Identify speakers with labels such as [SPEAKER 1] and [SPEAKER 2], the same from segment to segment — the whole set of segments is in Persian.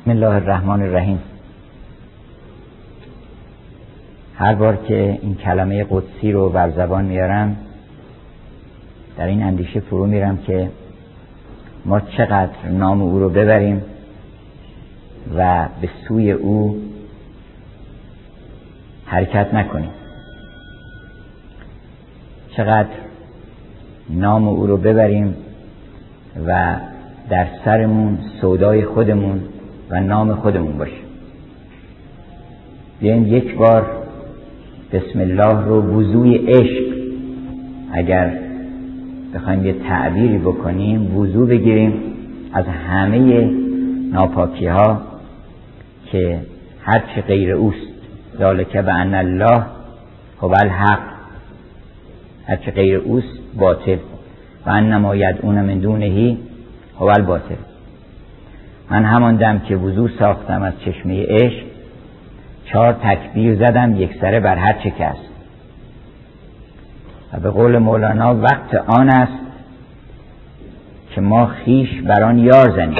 [SPEAKER 1] بسم الله الرحمن الرحیم. هر بار که این کلمه قدسی رو بر زبان میارم در این اندیشه فرو میرم که ما چقدر نام او رو ببریم و به سوی او حرکت نکنیم، چقدر نام او رو ببریم و در سرمون سودای خودمون و نام خودمون باشه. بیایم یک بار بسم الله رو وضوی عشق، اگر بخوایم یه تعبیری بکنیم، وضو بگیریم از همه ناپاکی ها که هرچی غیر اوست، ذالک بأن الله هو الحق، هرچی غیر اوست باطل و انما یدعون من دونه هو الباطل. من همان دم که وضو ساختم از چشمه عشق 4 تکبیر زدم یک سره بر هر چه کس. و به قول مولانا وقت آن است که ما خیش بران یار زنیم،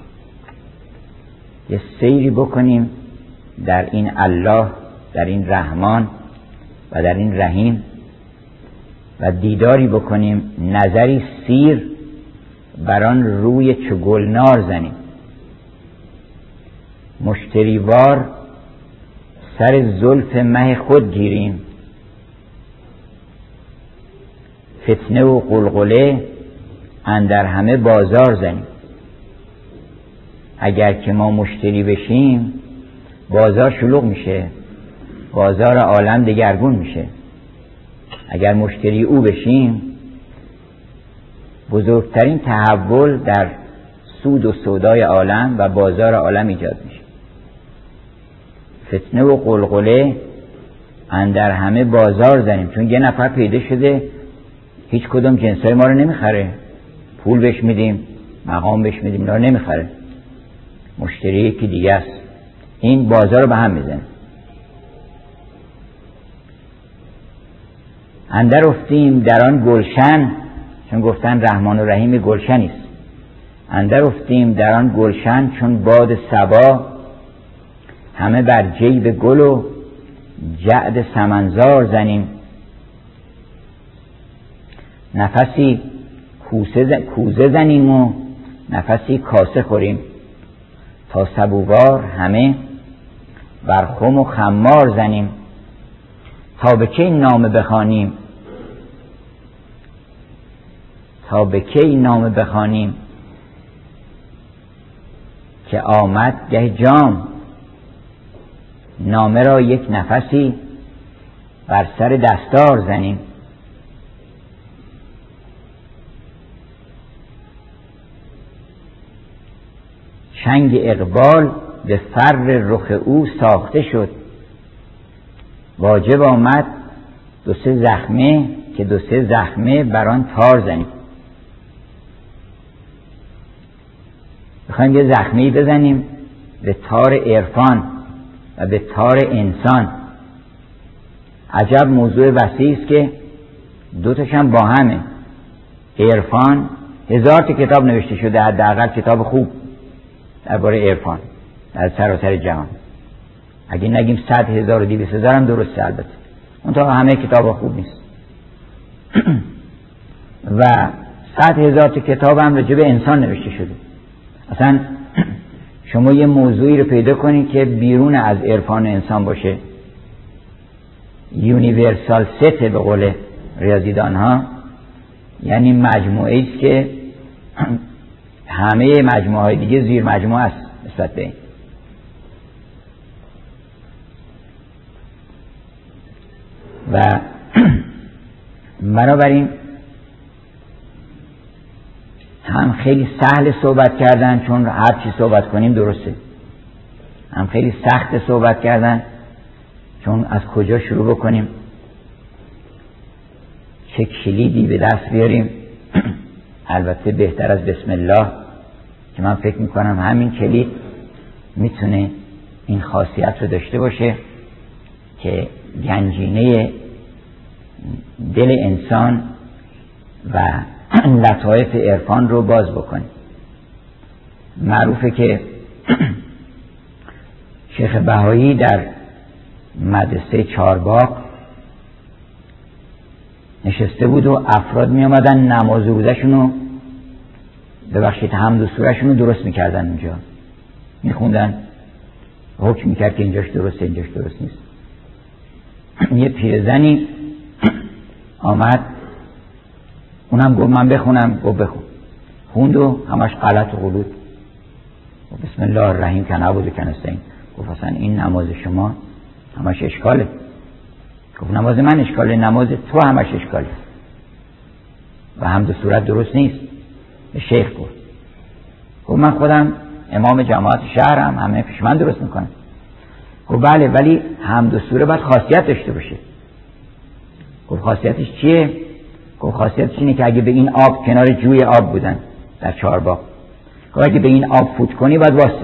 [SPEAKER 1] یه سیری بکنیم در این الله، در این رحمان و در این رحیم و دیداری بکنیم، نظری سیر بران روی چو گلنار زنیم، مشتریوار سر زلف مه خود گیریم، فتنه و قلقله اندر همه بازار زنیم. اگر که ما مشتری بشیم بازار شلوغ میشه، بازار عالم دگرگون میشه. اگر مشتری او بشیم بزرگترین تحول در سود و سودای عالم و بازار عالم ایجاد میشه. فتنه و قلقله اندر همه بازار زنیم، چون یه نفر پیدا شده هیچ کدوم جنسای ما رو نمیخره، پول بهش میدیم، مقام بهش میدیم، اینا رو نمیخره، مشتری یکی دیگه است، این بازار رو به هم میزنه. اندر افتیم در آن گلشن، چون گفتن رحمان و رحیم گلشنی است، اندر افتیم در آن گلشن چون باد صبا، همه بر جیب گل و جعد سمنزار زنیم. نفسی کوزه زنیم و نفسی کاسه خوریم، تا سبووار همه بر خم و خمار زنیم. تا به کی نامه بخوانیم، تا به کی نامه بخوانیم که آمد گه جام، نامه را یک نفسی بر سر دستار زنیم. چنگ اقبال به فر رخ او ساخته شد، واجب آمد 2-3 زخمه که 2-3 زخمه بران تار زنیم. بخوایم یه زخمه‌ای بزنیم به تار عرفان و به تار انسان. عجب موضوع وسیع است که دوتاش هم با همه. عرفان 1000 تا کتاب نوشته شده، حداقل کتاب خوب درباره عرفان در سراسر جهان. اگه نگیم 100,000 و 200,000 هم درسته، البته اون تا همه کتاب خوب نیست. و 100,000 تا کتاب هم راجع به انسان نوشته شده. اصلا شما یه موضوعی رو پیدا کنید که بیرون از عرفان انسان باشه، یونیورسال ست به قول ریاضیدان ها، یعنی مجموعه است که همه مجموعه های دیگه زیر مجموعه است نسبت به این. و بنابراین هم خیلی سهل صحبت کردن، چون هر چی صحبت کنیم درسته، هم خیلی سخت صحبت کردن، چون از کجا شروع بکنیم، چه کلیدی به دست بیاریم. البته بهتر از بسم الله، که من فکر میکنم همین کلید میتونه این خاصیت رو داشته باشه که گنجینه دل انسان و لطایف عرفان رو باز بکنیم. معروفه که شیخ بهایی در مدرسه چارباغ نشسته بود و افراد می آمدن نماز روزشونو ببخشید حمد و سورهشونو درست میکردن، اونجا میخوندن، حکم میکرد که اینجاش درسته اینجاش درست نیست. یه پیرزنی آمد، اونم گفت من بخونم، گفت بخون. خوند و همش غلط و غلط. بسم الله الرحیم که نعبد و نستعین. گفت اصلا این نماز شما همش اشکاله. گفت نماز من اشکاله، نماز تو همش اشکاله و حمد و سورت درست نیست. به شیخ گفت من خودم امام جماعت شهرم، همه پیش من درست میکنم. گفت بله، ولی حمد و سوره باید خاصیت داشته باشه. گفت خاصیتش چیه؟ گفت خاصیتش اینه که اگه به این آب، کنار جوی آب بودن در چارباغ، گفت اگه به این آب فوت کنی باید واسه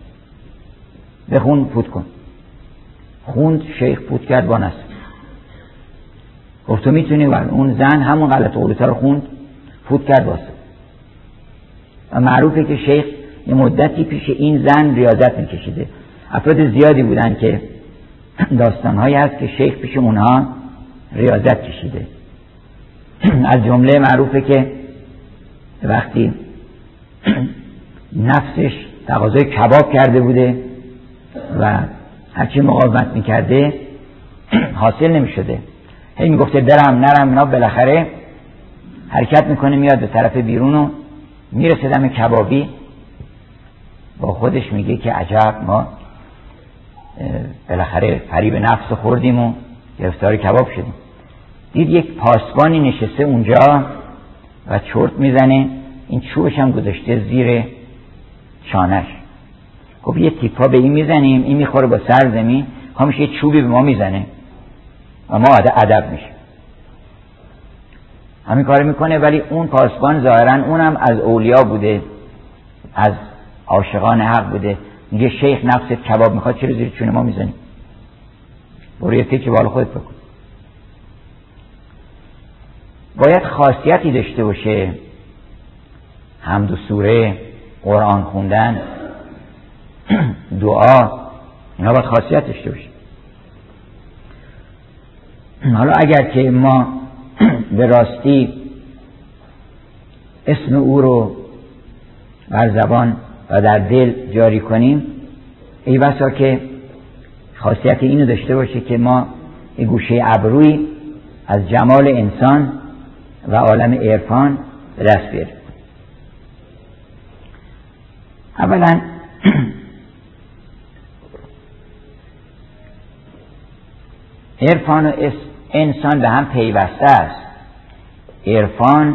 [SPEAKER 1] بخون فوت کن. خوند، شیخ فوت کرد با نصر. گفت تو میتونی؟ اون زن همون غلط و غلطا رو خوند، فوت کرد واسه. و معروفه که شیخ یه مدتی پیش این زن ریاضت میکشیده. افراد زیادی بودن که داستانهایی هست که شیخ پیش اونها ریاضت کشیده. از جمله معروفه که وقتی نفسش تقاضای کباب کرده بوده و هرچی مقاومت میکرده حاصل نمیشده، هی میگفته برم نرم اینا، بالاخره حرکت میکنه میاد به طرف بیرون و میرسه دم کبابی. با خودش میگه که عجب، ما بالاخره فریب نفس خوردیم و گرفتار کباب شدیم. دید یک پاسبانی نشسته اونجا و چرت میزنه، این چوبش هم گذاشته زیر شانش. گفت یه تیپا به این میزنیم، این میخوره با سر زمین، همش یه چوبی به ما میزنه و ما ادب میشه. همین کار میکنه. ولی اون پاسبان ظاهرا اونم از اولیا بوده، از عاشقان حق بوده. میگه شیخ نفست کباب میخواد، چرا زیر چون ما میزنی؟ برو یه فکر بالا خودت بکن. باید خاصیتی داشته باشه حمد و سوره، قرآن خوندن، دعا، اینا باید خاصیت داشته باشه. حالا اگر که ما به راستی اسم او رو بر زبان و در دل جاری کنیم، ای بسا که خاصیت اینو داشته باشه که ما یه گوشه ابروی از جمال انسان و عالم عرفان به دست بیاریم. اولا عرفان و انسان به هم پیوسته است. عرفان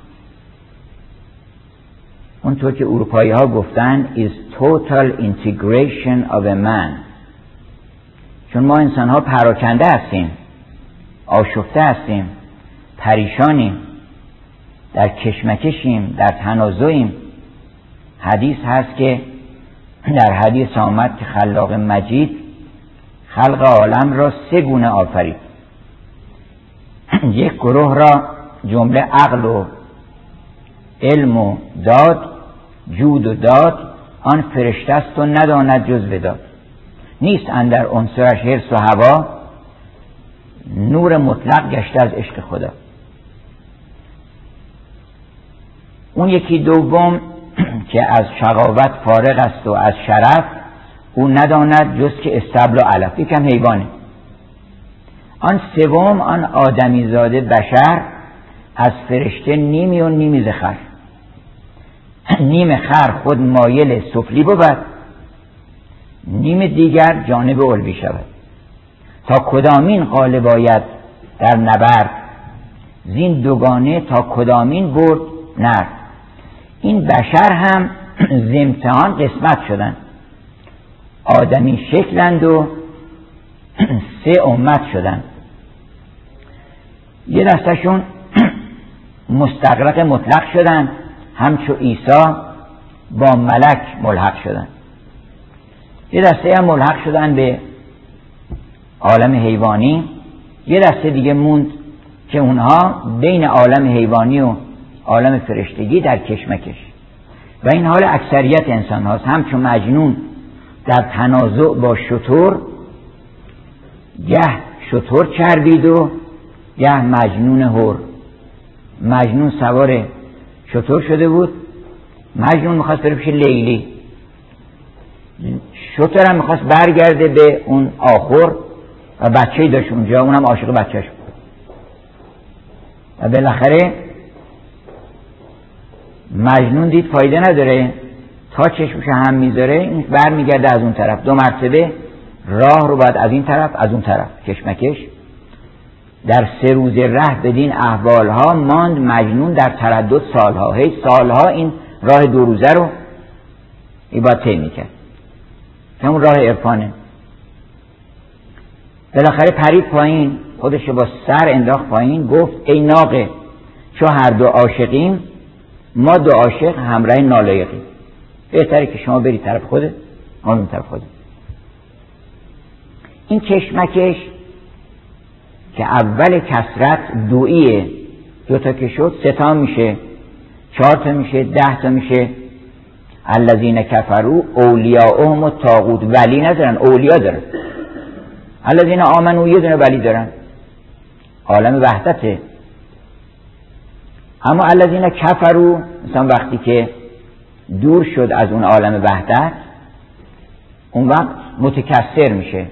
[SPEAKER 1] اونطور که اروپایی ها گفتن is total integration of a man. چون ما انسان ها پراکنده هستیم، آشفته هستیم، پریشانیم، در کشمکشیم، در تنازعیم. حدیث هست که در حدیث آمد که خلاق مجید خلق عالم را 3 گونه آفرید. یک گروه را جمله عقل و علم و داد، جود و داد، آن فرشته است و نداند جز بداد. نیست اندر عنصرش حرص و هوا، نور مطلق گشته از عشق خدا. اون یکی دوم که از شقاوت فارغ است و از شرف، او نداند جز که استبل و علف، یکم حیوانه. آن سوم، آن آدمی زاده بشر، از فرشته نیمی و نیمی زخر. نیم خر خود مایل سفلی بود، نیم دیگر جانب علوی شود. تا کدامین غالب آید در نبرد، زین دوگانه تا کدامین برد نرد. این بشر هم ز امتحان قسمت شدن، آدمی شکلند و 3 امت شدن. یه دستشون مستغرق مطلق شدن، همچو عیسی با ملک ملحق شدن. یه دسته هم ملحق شدن به عالم حیوانی. یه دسته دیگه موند که اونها بین عالم حیوانی و عالم فرشتگی در کشمکش. و این حال اکثریت انسان هاست. همچون مجنون در تنازع با شتر گه شتر چربید و گه مجنون هور. مجنون سوار شتر شده بود، مجنون میخواست بره پیش لیلی، شتر هم میخواست برگرده به اون آخر و بچه‌ای داشت اونجا، اونم عاشق بچه‌ش بود و بالاخره مجنون دید فایده نداره، تا چشمش هم میذاره این برمیگرده از اون طرف. 2 مرتبه راه رو باید از این طرف از اون طرف کشمکش. در 3 روز ره بدین احوالها ماند مجنون در تردد سالها. هی سالها این راه 2 روزه رو این باید طی میکرد، همون راه عرفانه. بالاخره پرید پایین، خودش با سر انداخت پایین، گفت ای ناقه چو هر دو عاشقیم، ما 2 عاشق همراه نالایقیم. بهتره که شما بری طرف خوده، ما بریم طرف خوده. این کشمکش که اول کسرت دوئیه، 2 تا که شد 3 تا میشه، 4 تا میشه، 10 تا میشه. الذین کفروا اولیاءهم الطاغوت، ولی ندارن، اولیاء دارن. الذین آمنوا یه دونه ولی دارن، عالم وحدته. اما الذین کفروا مثلا وقتی که دور شد از اون عالم وحدت، اون وقت متکثر میشه.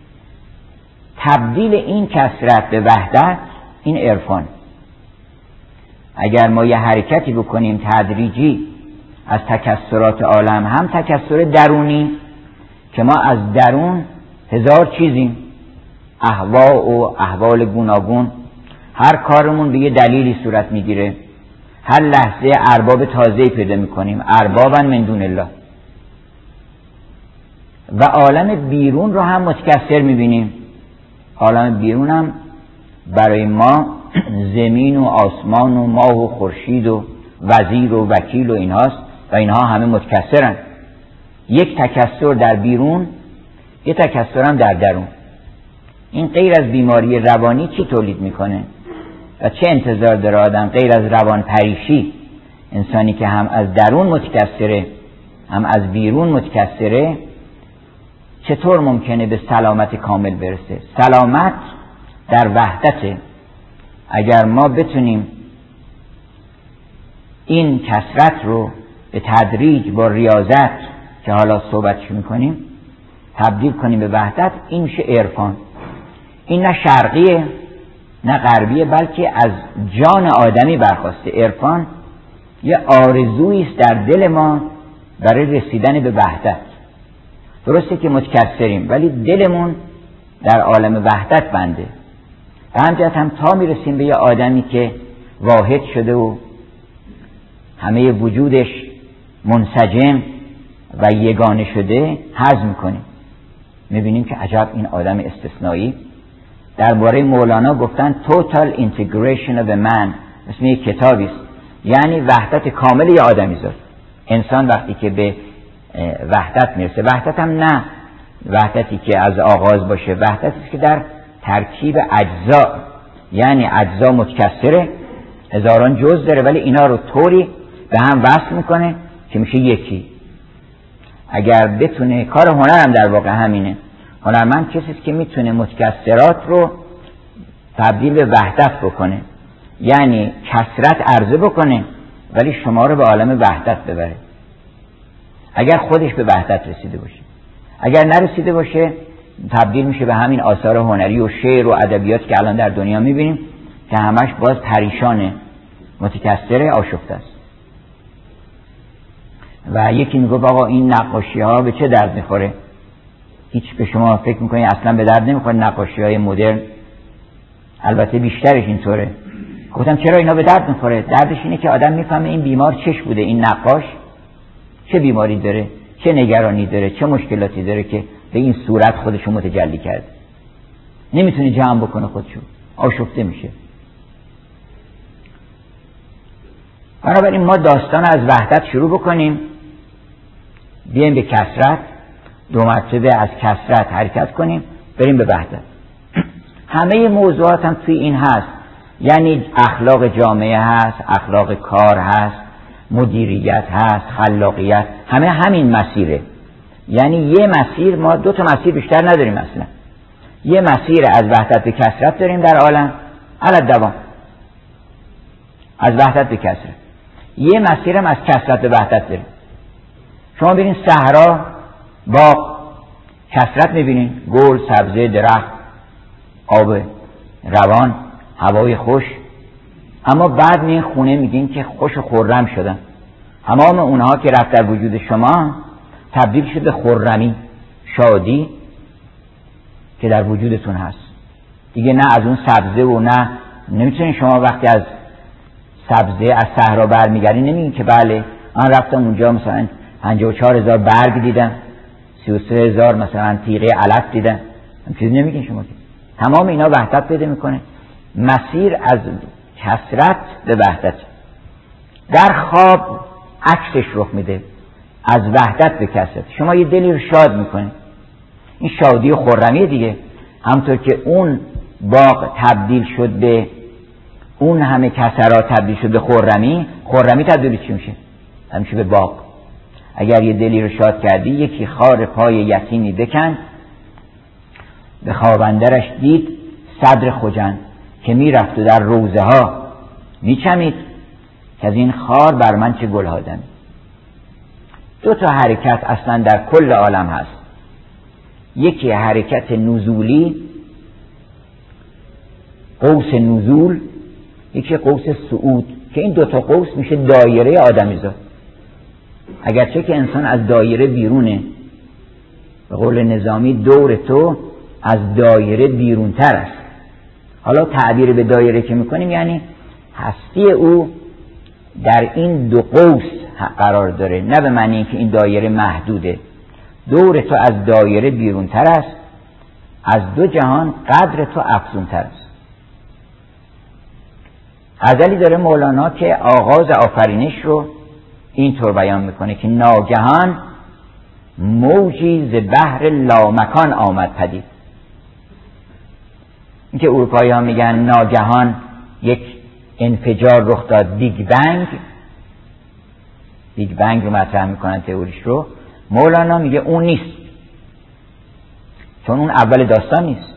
[SPEAKER 1] تبدیل این کثرت به وحدت این عرفان. اگر ما یه حرکتی بکنیم تدریجی از تکثرات عالم، هم تکثر درونی که ما از درون 1000 چیزیم، اهوا و احوال گوناگون، هر کارمون به یه دلیلی صورت میگیره، هر لحظه ارباب تازه‌ای پیدا میکنیم، اربابا من دون الله. و عالم بیرون رو هم متکثر میبینیم. عالم بیرون هم برای ما زمین و آسمان و ماه و خورشید و وزیر و وکیل و اینهاست و اینها همه متکثرن. یک تکثر در بیرون، یک تکثر هم در درون. این غیر از بیماری روانی چی تولید میکنه و چه انتظار داره آدم غیر از روان پریشی؟ انسانی که هم از درون متکثره هم از بیرون متکثره چطور ممکنه به سلامت کامل برسه؟ سلامت در وحدته. اگر ما بتونیم این کثرت رو به تدریج با ریاضت که حالا صحبتش میکنیم تبدیل کنیم به وحدت، این میشه عرفان. این نه شرقیه نه غربیه، بلکه از جان آدمی برخواسته. عرفان یه آرزویی است در دل ما برای رسیدن به وحدت. درسته که متکثریم ولی دلمون در عالم وحدت بنده. و همجهت هم تا میرسیم به یه آدمی که واحد شده و همه وجودش منسجم و یگانه شده، هضم میکنیم، میبینیم که عجب این آدم استثنایی. درباره مولانا گفتن total integration of a man، اسم یک کتابی است، یعنی وحدت کامل یه آدمی زاد. انسان وقتی که به وحدت میرسه، وحدت هم نه وحدتی که از آغاز باشه، وحدتی که در ترکیب اجزا، یعنی اجزا متکثره، هزاران جز داره ولی اینا رو طوری به هم وصل میکنه که میشه یکی. اگر بتونه، کار هنر هم در واقع همینه، هنرمند کسی است که میتونه متکثرات رو تبدیل به وحدت بکنه، یعنی کثرت عرضه بکنه ولی شما رو به عالم وحدت ببره. اگر خودش به وحدت رسیده باشه، اگر نرسیده باشه تبدیل میشه به همین آثار هنری و شعر و ادبیات که الان در دنیا میبینیم که همش باز پریشانه، متکثره، آشفته است. و یکی میگه آقا این نقاشی ها به چه درد میخوره؟ هیچ به شما فکر میکنی اصلا به درد نمیخوره نقاشی های مدرن؟ البته بیشترش اینطوره. گفتم چرا اینا به درد میخوره؟ دردش اینه که آدم میفهمه این بیمار چش بوده، این نقاش چه بیماری داره، چه نگرانی داره، چه مشکلاتی داره که به این صورت خودشو متجلی کرده. نمیتونه جمع بکنه خودشو، آشفته میشه. بنابراین ما داستان از وحدت شروع بکنیم، بیایم به کثرت، 2 مرتبه از کثرت حرکت کنیم، بریم به وحدت. همه موضوعات هم توی این هست، یعنی اخلاق جامعه هست، اخلاق کار هست، مدیریت هست، خلاقیت، همه همین مسیره. یعنی یه مسیر، ما دو تا مسیر بیشتر نداریم اصلا. یه مسیر از وحدت به کثرت داریم در عالم علی دوام، از وحدت به کثرت. یه مسیر هم از کثرت به وحدت داریم. شما ببینید صحرا، باغ، کثرت میبینید، گل، سبزه، درخت، آب روان، هوای خوش. اما بعد میین خونه میگین که خوش و خرم شدن. تمام اونها که رفت در وجود شما تبدیل شد به خرمی، شادی که در وجودتون هست. دیگه نه از اون سبزه و نه نمیتونین شما وقتی از سبزه از صحرا برمیگردین نمیگین که بله من رفتم اونجا مثلا 54,000 برگ دیدم، 33,000 مثلا تیغه علف دیدم. چیزی نمیگین شما که. تمام اینا وحدت پیدا میکنه. مسیر از کثرت به وحدت. در خواب عکسش رخ میده، از وحدت به کثرت. شما یه دلی رو شاد میکنه، این شادی و خرمی دیگه. همطور که اون باغ تبدیل شد به اون همه کثرات، تبدیل شد به خرمی، خرمی تبدیل چی میشه؟ همیشه به باغ. اگر یه دلی رو شاد کردی، یکی خار پای یتیمی بکن، به خوابندرش دید صدر خجند که میرفت و در روزه ها میچمید که از این خار بر من چه گل ها دمید. دو تا حرکت اصلا در کل عالم هست. یکی حرکت نزولی، قوس نزول، یکی قوس صعود، که این دو تا قوس میشه دایره آدمیزاد. اگرچه که انسان از دایره بیرونه، به قول نظامی دور تو از دایره بیرونتر است. حالا تعبیر به دایره که میکنیم یعنی هستی او در این دو قوس قرار داره، نه به معنی که این دایره محدوده. دور تو از دایره بیرونتر است، از دو جهان قدر تو افزونتر است. غزلی داره مولانا که آغاز آفرینش رو اینطور بیان میکنه که ناگهان موجی ز بحر لامکان آمد پدید. این که اروپایی ها میگن ناگهان یک انفجار رخ داد، بیگ بنگ رو مطرح میکنن تئوریش رو. مولانا میگه اون نیست، چون اون اول داستان نیست.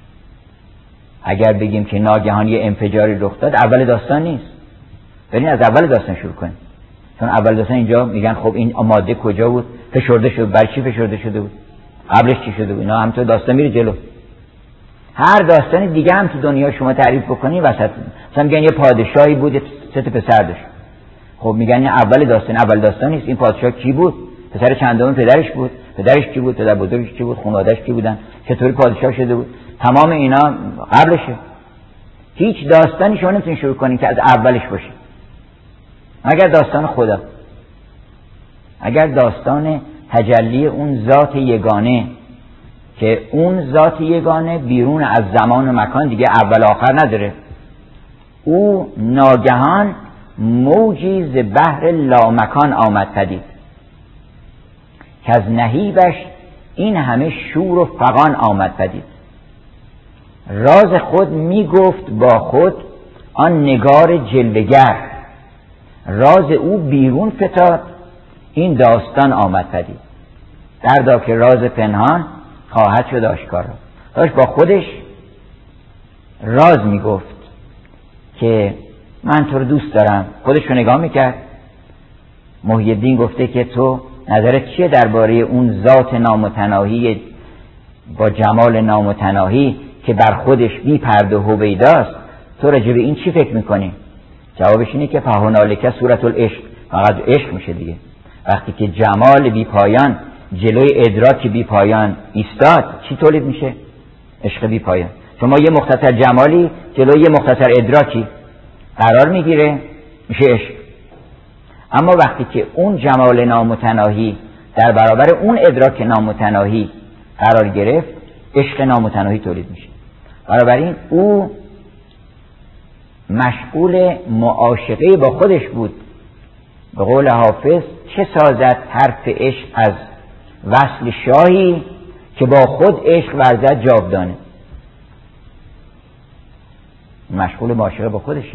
[SPEAKER 1] اگر بگیم که ناگهان یه انفجاری رخ داد، اول داستان نیست. برین از اول داستان شروع کنیم، چون اول داستان اینجا میگن خب این ماده کجا بود، فشرده شد، برای چی فشرده شده بود، قبلش چی شده بود. اینا همینطور داستان میره جلو. هر داستانی دیگه هم تو دنیا شما تعریف بکنی وسط مثلا میگن یه پادشاهی بود، سه تا پسر داشت. خب میگن این اول داستان نیست. این پادشاه کی بود؟ پسر چندم پدرش بود؟ پدرش کی بود؟ پدر بزرگش کی بود؟ خانواده‌اش کی بودن؟ چطوری پادشاه شده بود؟ تمام اینا قبلشه. هیچ داستانی شما نمیتونید شروع کنید که از اولش باشه، مگر داستان خدا. اگر داستان تجلی اون ذات یگانه، که اون ذات یگانه بیرون از زمان و مکان دیگه اول آخر نداره. او ناگهان موجی ز بحر لامکان آمد پدید، که از نهیبش این همه شور و فغان آمد پدید. راز خود می گفت با خود آن نگار جلوگر، راز او بیرون فتاد این داستان آمد پدید. دردا که راز پنهان خواهد شد آشکارا. داشت با خودش راز می گفت که من تو رو دوست دارم. خودش رو نگاه میکرد. محی الدین گفته که تو نظرت چیه درباره اون ذات نامتناهی با جمال نامتناهی که بر خودش بی پرده و هویداست؟ تو راجع به این چی فکر میکنی؟ جوابش اینه که فهنالک صورت العشق، فقط عشق میشه دیگه. وقتی که جمال بی پایان جلوی ادراک بی پایان ایستاد، چی تولید میشه؟ عشق بی پایان. شما یه مختصر جمالی جلوی یه مختصر ادراکی قرار میگیره، میشه عشق. اما وقتی که اون جمال نامتناهی در برابر اون ادراک نامتناهی قرار گرفت، عشق نامتناهی تولید میشه. بنابراین او مشغول معاشقه با خودش بود. به قول حافظ چه سازد حرف عشق از وصل شاهی، که با خود عشق ورزد جاودانه. مشغول معاشقه با خودشه.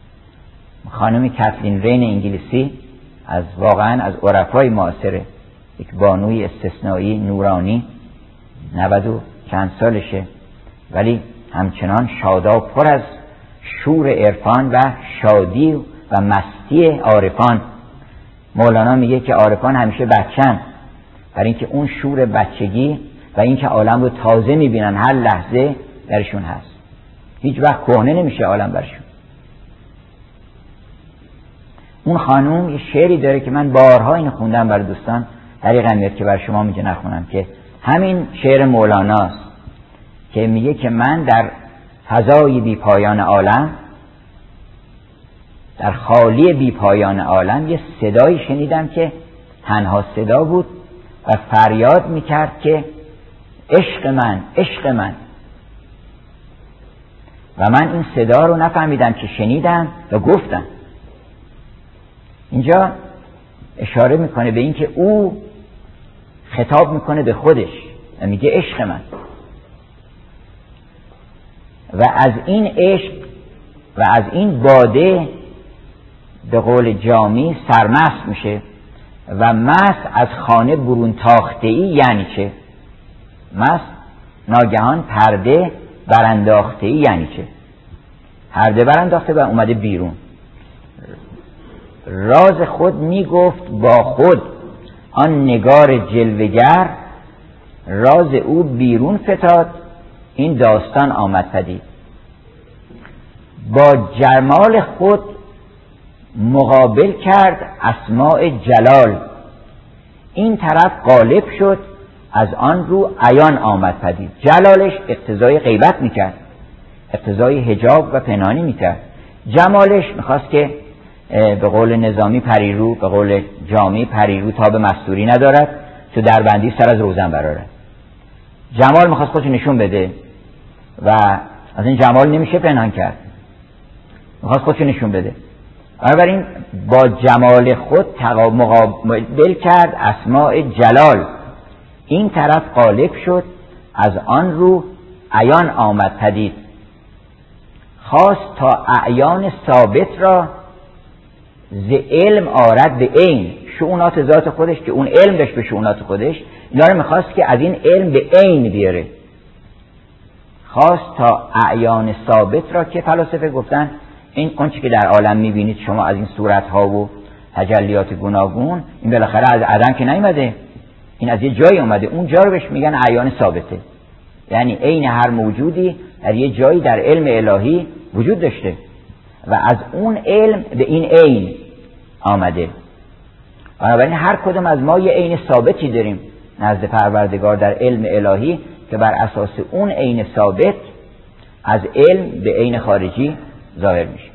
[SPEAKER 1] خانم کاتلین رین انگلیسی از واقعا از عرفای معاصره، یک بانوی استثنایی نورانی، 90 و چند سالشه، ولی همچنان شاداب، پر از شور عرفان و شادی و مستی عارفان. مولانا میگه که عارفان همیشه بچن، برای اینکه اون شور بچگی و اینکه عالم رو تازه میبینن، هر لحظه درشون هست، هیچ وقت کهنه نمیشه عالم برشون. اون خانوم یه شعری داره که من بارها اینو خوندم برای دوستان، طریقا میاد که برای شما میگه نخونم، که همین شعر مولاناست که میگه که من در فضای بی پایان عالم، در خالی بی پایان عالم، یه صدایی شنیدم که تنها صدا بود و فریاد میکرد که عشق من، عشق من. و من این صدا رو نفهمیدم که شنیدم و گفتم. اینجا اشاره میکنه به این که او خطاب میکنه به خودش و میگه عشق من، و از این عشق و از این باده به قول جامی سرمست میشه. و مست از خانه برون تاخته‌ای یعنی چه؟ مست ناگهان پرده برانداخته‌ای یعنی چه؟ پرده برانداخته و اومده بیرون. راز خود میگفت با خود آن نگار جلوگر، راز او بیرون فتاد این داستان آمد پدید. با جمال خود مقابل کرد اسماء جلال، این طرف غالب شد از آن رو عیان آمد پدید. جلالش اقتضای غیبت میکرد، اقتضای حجاب و پنهانی میکرد. جمالش میخواست که به قول نظامی پریرو، به قول جامی پریرو تا به مستوری ندارد، تو دربندی سر از روزن برارد. جمال میخواست خودش نشون بده و از این جمال نمیشه پنهان کرد، میخواست خودش نشون بده. بنابراین با جمال خود مقابل کرد اسماء جلال، این طرف غالب شد از آن رو عیان آمد پدید. خواست تا اعیان ثابت را ز علم آرد به عین، شؤونات ذات خودش که اون علم داشت به شؤونات خودش، اینا رو میخواست که از این علم به عین بیاره. خواست تا اعیان ثابت را، که فلاسفه گفتن این اونچه که در عالم میبینید شما از این صورتها و تجلیات گوناگون، این بالاخره از عدم که نیومده، این از یه جایی اومده. اون جا رو بهش میگن اعیان ثابته، یعنی عین هر موجودی در یه جایی در علم الهی وجود داشته و از اون علم به این عین آمده. بنابراین هر کدوم از ما یه عین ثابتی داریم نزد پروردگار در علم الهی که بر اساس اون عین ثابت از علم به عین خارجی ظاهر میشه.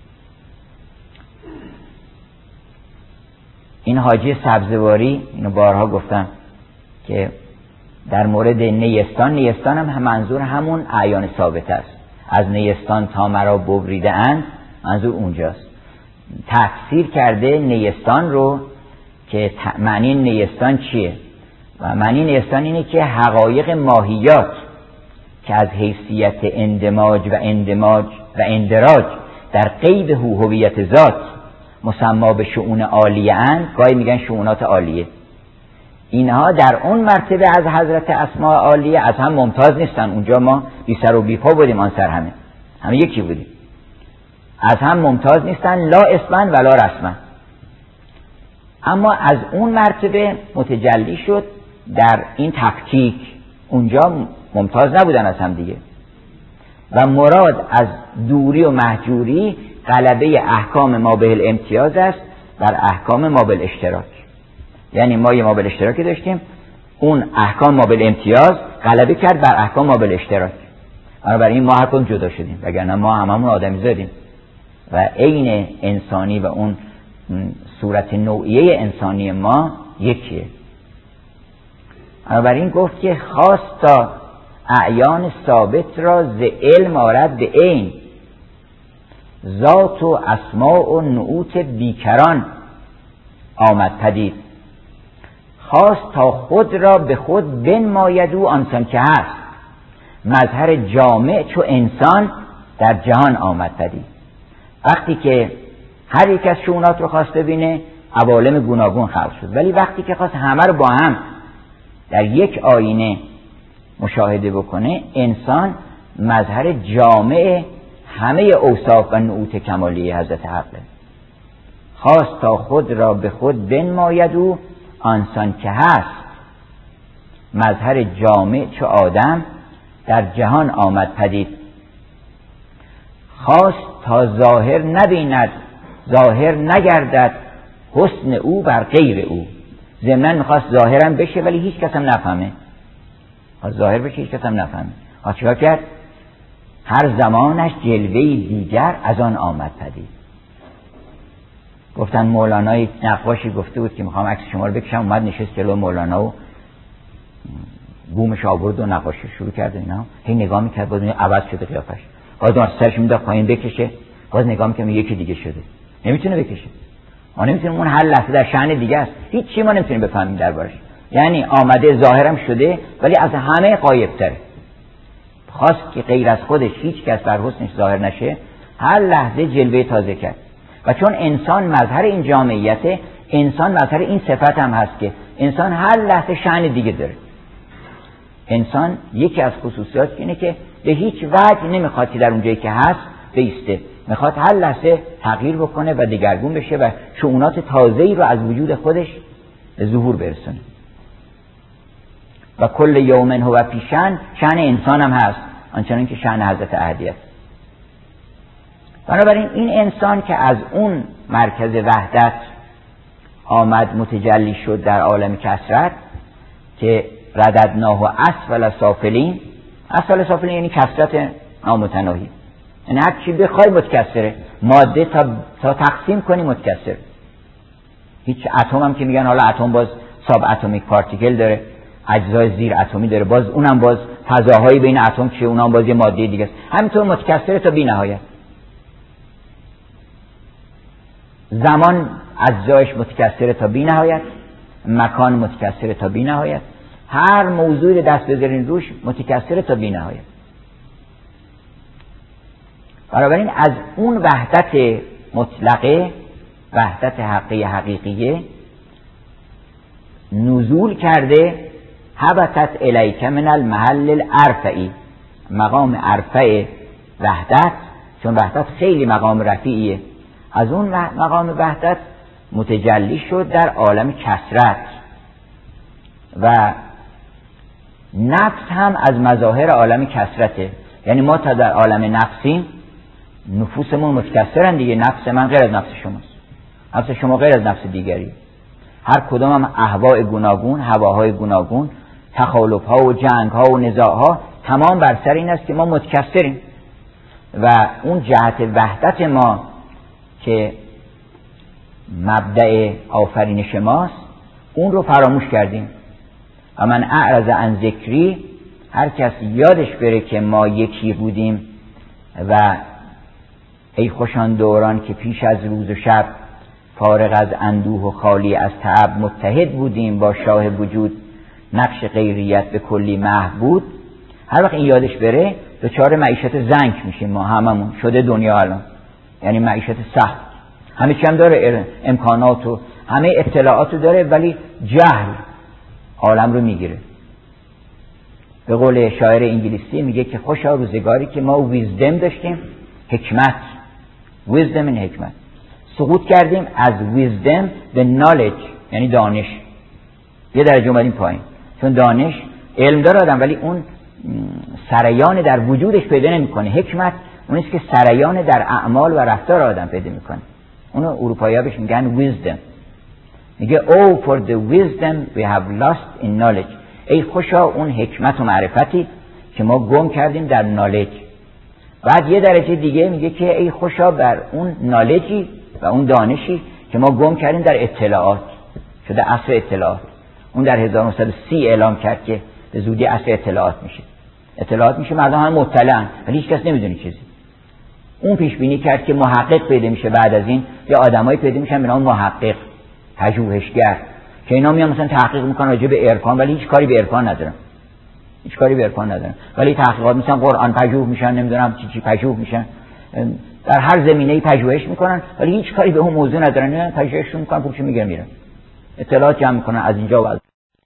[SPEAKER 1] این حاجی سبزواری، اینو بارها گفتم که در مورد نیستان، نیستان هم منظور همون اعیان ثابت است. از نیستان تا مرا ببریده اند، منظور اونجاست. تفسیر کرده نیستان رو که معنی نیستان چیه؟ و معنی نیستان اینه که حقایق ماهیات که از حیثیت اندماج و اندراج در قید هویت ذات مسما به شؤون عالیه اند، گاهی میگن شؤونات عالیه، اینها در اون مرتبه از حضرت اسماء عالیه از هم ممتاز نیستن. اونجا ما بی سر و بی پا بودیم، آن سر همه یکی بودیم، از هم ممتاز نیستن، لا اسمن ولا رسمن. اما از اون مرتبه متجلی شد در این تفکیک، اونجا ممتاز نبودن از هم دیگه. و مراد از دوری و محجوری غلبه احکام ما به الامتیاز است بر احکام ما به الاشتراک. یعنی ما یه ما به الاشتراکی داشتیم، اون احکام ما به الامتیاز غلبه کرد بر احکام ما به الاشتراک. بنابراین ما هر کدوم جدا شدیم، وگرنه ما هممون آدمی زادیم و عین انسانی و اون صورت نوعیه انسانی ما یکیه. بنابراین گفت که خواست تا اعیان ثابت را ز علم آرد به عین، ذات و اسماء و نعوت بیکران آمد پدید. خواست تا خود را به خود بنماید او آنسان که هست، مظهر جامع چو انسان در جهان آمد پدید. وقتی که هر یک از شؤونات رو خواست ببینه، عوالم گوناگون خلق شد، ولی وقتی که خواست همه رو با هم در یک آینه مشاهده بکنه، انسان مظهر جامع همه اوصاف و نعوت کمالی حضرت حقه. خواست تا خود را به خود بنماید او آنسان که هست، مظهر جامع چو آدم در جهان آمد پدید. خواست تا ظاهر نبیند ظاهر نگردد حسن او بر غیر او. ضمناً میخواست ظاهرم بشه ولی هیچ کس هم نفهمه، خواست ظاهر بشه هیچ کس هم نفهمه. چیکار کرد؟ هر زمانش جلوه‌ای دیگر از آن آمد پدید. گفتن مولانای نقاشی گفته بود که میخوام عکس شما رو بکشم، اومد نشست جلو مولانا و بومش آورد و نقاشی شروع کرد. اینا هی نگاه میکرد، باز عوض شده قیافش، باز سرش میداد پایین بکشه، باز نگاه میکنه یکی دیگه شده، نمیتونه بکشه. ما نمیتونیم، اون هر لحظه در شأن دیگه است، هیچ چی ما نمیتونیم بفهمیم دربارش. یعنی آمده ظاهرم شده ولی از همه غایب تره. خواست که غیر از خودش هیچ کس بر حسنش ظاهر نشه، هر لحظه جلوه تازه کرد. و چون انسان مظهر این جامعیته، انسان مظهر این صفت هم هست که انسان هر لحظه شأن دیگه داره. انسان یکی از خصوصیات اینه که به هیچ وجه نمیخواد که در اونجایی که هست بیسته، میخواد هر لحظه تغییر بکنه و دگرگون بشه و شؤونات تازه‌ای رو از وجود خودش به ظهور برسونه. و کل یوم هو پیشن، شأن انسان هم هست آنچنان که شأن حضرت احدی است. بنابراین این انسان که از اون مرکز وحدت آمد متجلی شد در عالم کثرت، که رددناه و اسفل سافلین. اسفل سافلین یعنی کثرت نامتناهی، یعنی هر چی بخوای متکثره، ماده تا تقسیم کنی متکثر. هیچ اتم هم که میگن حالا اتم باز ساب اتمیک پارتیکل داره، اجزای زیر اتمی داره، باز اونم باز فضاهای بین اتم چیه، اونم باز یه ماده دیگه است. همینطور متکثره تا بی نهایت. زمان اجزایش متکثره تا بی نهایت، مکان متکثره تا بی نهایت، هر موضوعی دست بذارین روش متکثره تا بی نهایت. بنابراین از اون وحدت مطلقه، وحدت حقیقیه نزول کرده. هبطت الیک من المحل الارفعی، مقام ارفع وحدت، چون وحدت خیلی مقام رفیعیه، از اون مقام وحدت متجلی شد در عالم کثرت. و نفس هم از مظاهر عالم کثرته. یعنی ما تا در عالم نفسیم، نفوسمون متکثرن دیگه. نفس من غیر از نفس شماست، نفس شما غیر از نفس دیگری. هر کدام هم اهواء گوناگون، هواهای گوناگون، تخالف ها و جنگ ها و نزاع ها، تمام بر سر این است که ما متکثریم. و اون جهت وحدت ما که مبدأ آفرینش ماست، اون رو فراموش کردیم. و من اعرض عن ذکری، هر کس یادش بره که ما یکی بودیم و ای خوشان دوران که پیش از روز و شب، فارغ از اندوه و خالی از تعب، متحد بودیم با شاه وجود، نقش غیریت به کلی محبود. هر وقت این یادش بره دچار معیشت زنک میشیم. ما هممون شده دنیا الان یعنی معیشت سخت، همه چی هم داره، امکانات و همه اطلاعاتو داره، ولی جهل عالم رو میگیره. به قول شاعر انگلیسی میگه که خوشا روزگاری که ما ویزدم داشتیم، حکمت، ویزدم این حکمت، سقوط کردیم از ویزدم به نالج، یعنی دانش، یه درجه اومدیم پایین. چون دانش علم داره آدم، ولی اون سریان در وجودش پیدا نمیکنه. حکمت اونیست که سریان در اعمال و رفتار آدم پیدا میکنه. اونو اروپایی‌ها بهش میگن wisdom. میگه oh for the wisdom we have lost in knowledge. ای خوشا اون حکمت و معرفتی که ما گم کردیم در نالج. بعد یه درجه دیگه میگه که ای خوشا بر اون نالجی و اون دانشی که ما گم کردیم در اطلاعات. شده عصر اطلاعات. اون در 1930 اعلام کرد که به زودی عصر اطلاعات میشه. اطلاعات میشه، مردم هم مطلعن ولی هیچ کس نمیدونه چیزی. اون پیش بینی کرد که محقق پیدا میشه بعد از این، یا آدمایی پیدا میشن به نام محقق، پژوهشگر، که اینا میان مثلا تحقیق میکنن راجع به عرفان ولی هیچ کاری به عرفان ندارن. هیچ کاری به عرفان ندارن. ولی تحقیقات مثلا قرآن پژوه میشن، نمیدونم چی پژوه میشن، در هر زمینه‌ای پژوهش میکنن ولی هیچ کاری به اون موضوع ندارن، نه پژوهششون میکنن پولشو میگیرن، اطلاعات جمع میکنن از اینجا و از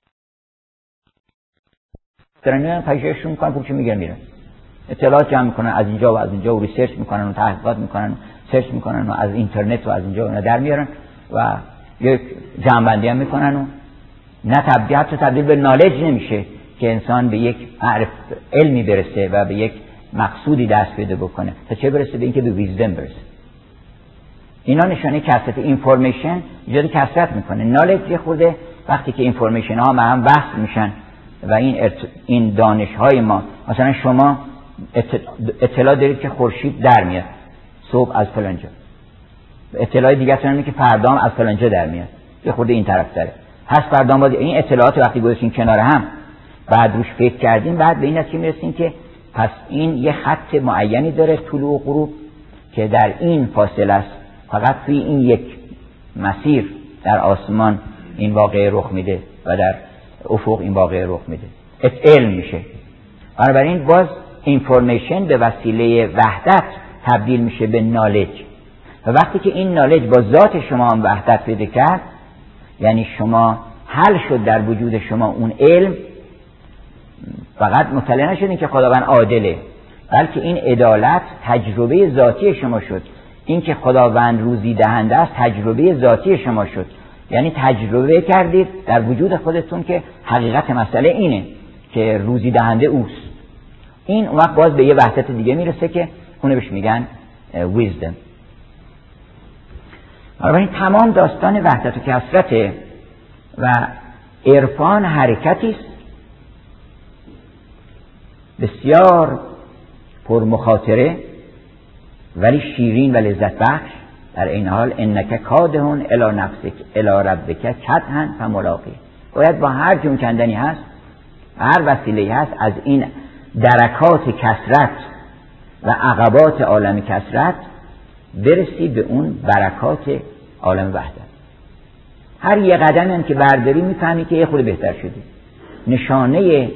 [SPEAKER 1] درنه پژوهششون میکنن پولشو میگیرن، اطلاعات جمع میکنن از اینجا و از اینجا و ریسرچ میکنن و تحقیقات میکنن، سرچ میکنن و از اینترنت و از اینجا و در میارن و یک جمع‌بندی هم میکنن و نه تبدیل به نالج نمیشه که انسان به یک علمی برسه و به یک مقصودی دست پیدا بکنه تا چه برسه به اینکه به ویزدم برسه. اینا نشانه کثرت اینفورمیشن ایجاد کثرت میکنه. نالج یه خورده وقتی که اینفورمیشن ها هم بحث میشن و این دانش های ما، مثلا شما اطلاع دارید که خورشید در میاد صبح از فلانجا، اطلاع دیگه اصلا اینه که فردا از فلانجا در میاد، یه خورده این طرف داره، پس فردا باید این اطلاعات وقتی گذاشتین کنار هم بعد روش فکر کردیم، بعد به این نتیجه میرسیم که پس این یه خط معینی داره طلوع و غروب که در این فاصله است، فقط توی این یک مسیر در آسمان این واقعه رخ میده و در افق این واقعه رخ میده، علم میشه. بنابراین باز اینفورمیشن به وسیله وحدت تبدیل میشه به نالج و وقتی که این نالج با ذات شما هم وحدت پیدا کرد، یعنی شما حل شد در وجود شما اون علم، فقط مطلع نشدین که خداوند عادله، بلکه این عدالت تجربه ذاتی شما شد. این که خداوند روزی دهنده است تجربه ذاتی شما شد، یعنی تجربه کردید در وجود خودتون که حقیقت مسئله اینه که روزی دهنده اوست. این اون وقت باز به یه وحدت دیگه میرسه که اونو بهش میگن ویزدم. بنابراین تمام داستان وحدت و کثرت و عرفان حرکتی است بسیار پر مخاطره ولی شیرین و لذت بخش. در این حال انک کادهون الی نفسک الی ربک کدحا فملاقی، باید با هر جون کندنی هست، هر وسیله‌ای هست از این درکات کثرت و عقبات عالم کثرت برسی به اون برکات عالم وحدت. هر یه قدم هم که برداری میفهمی که یه خود بهتر شدی. نشانه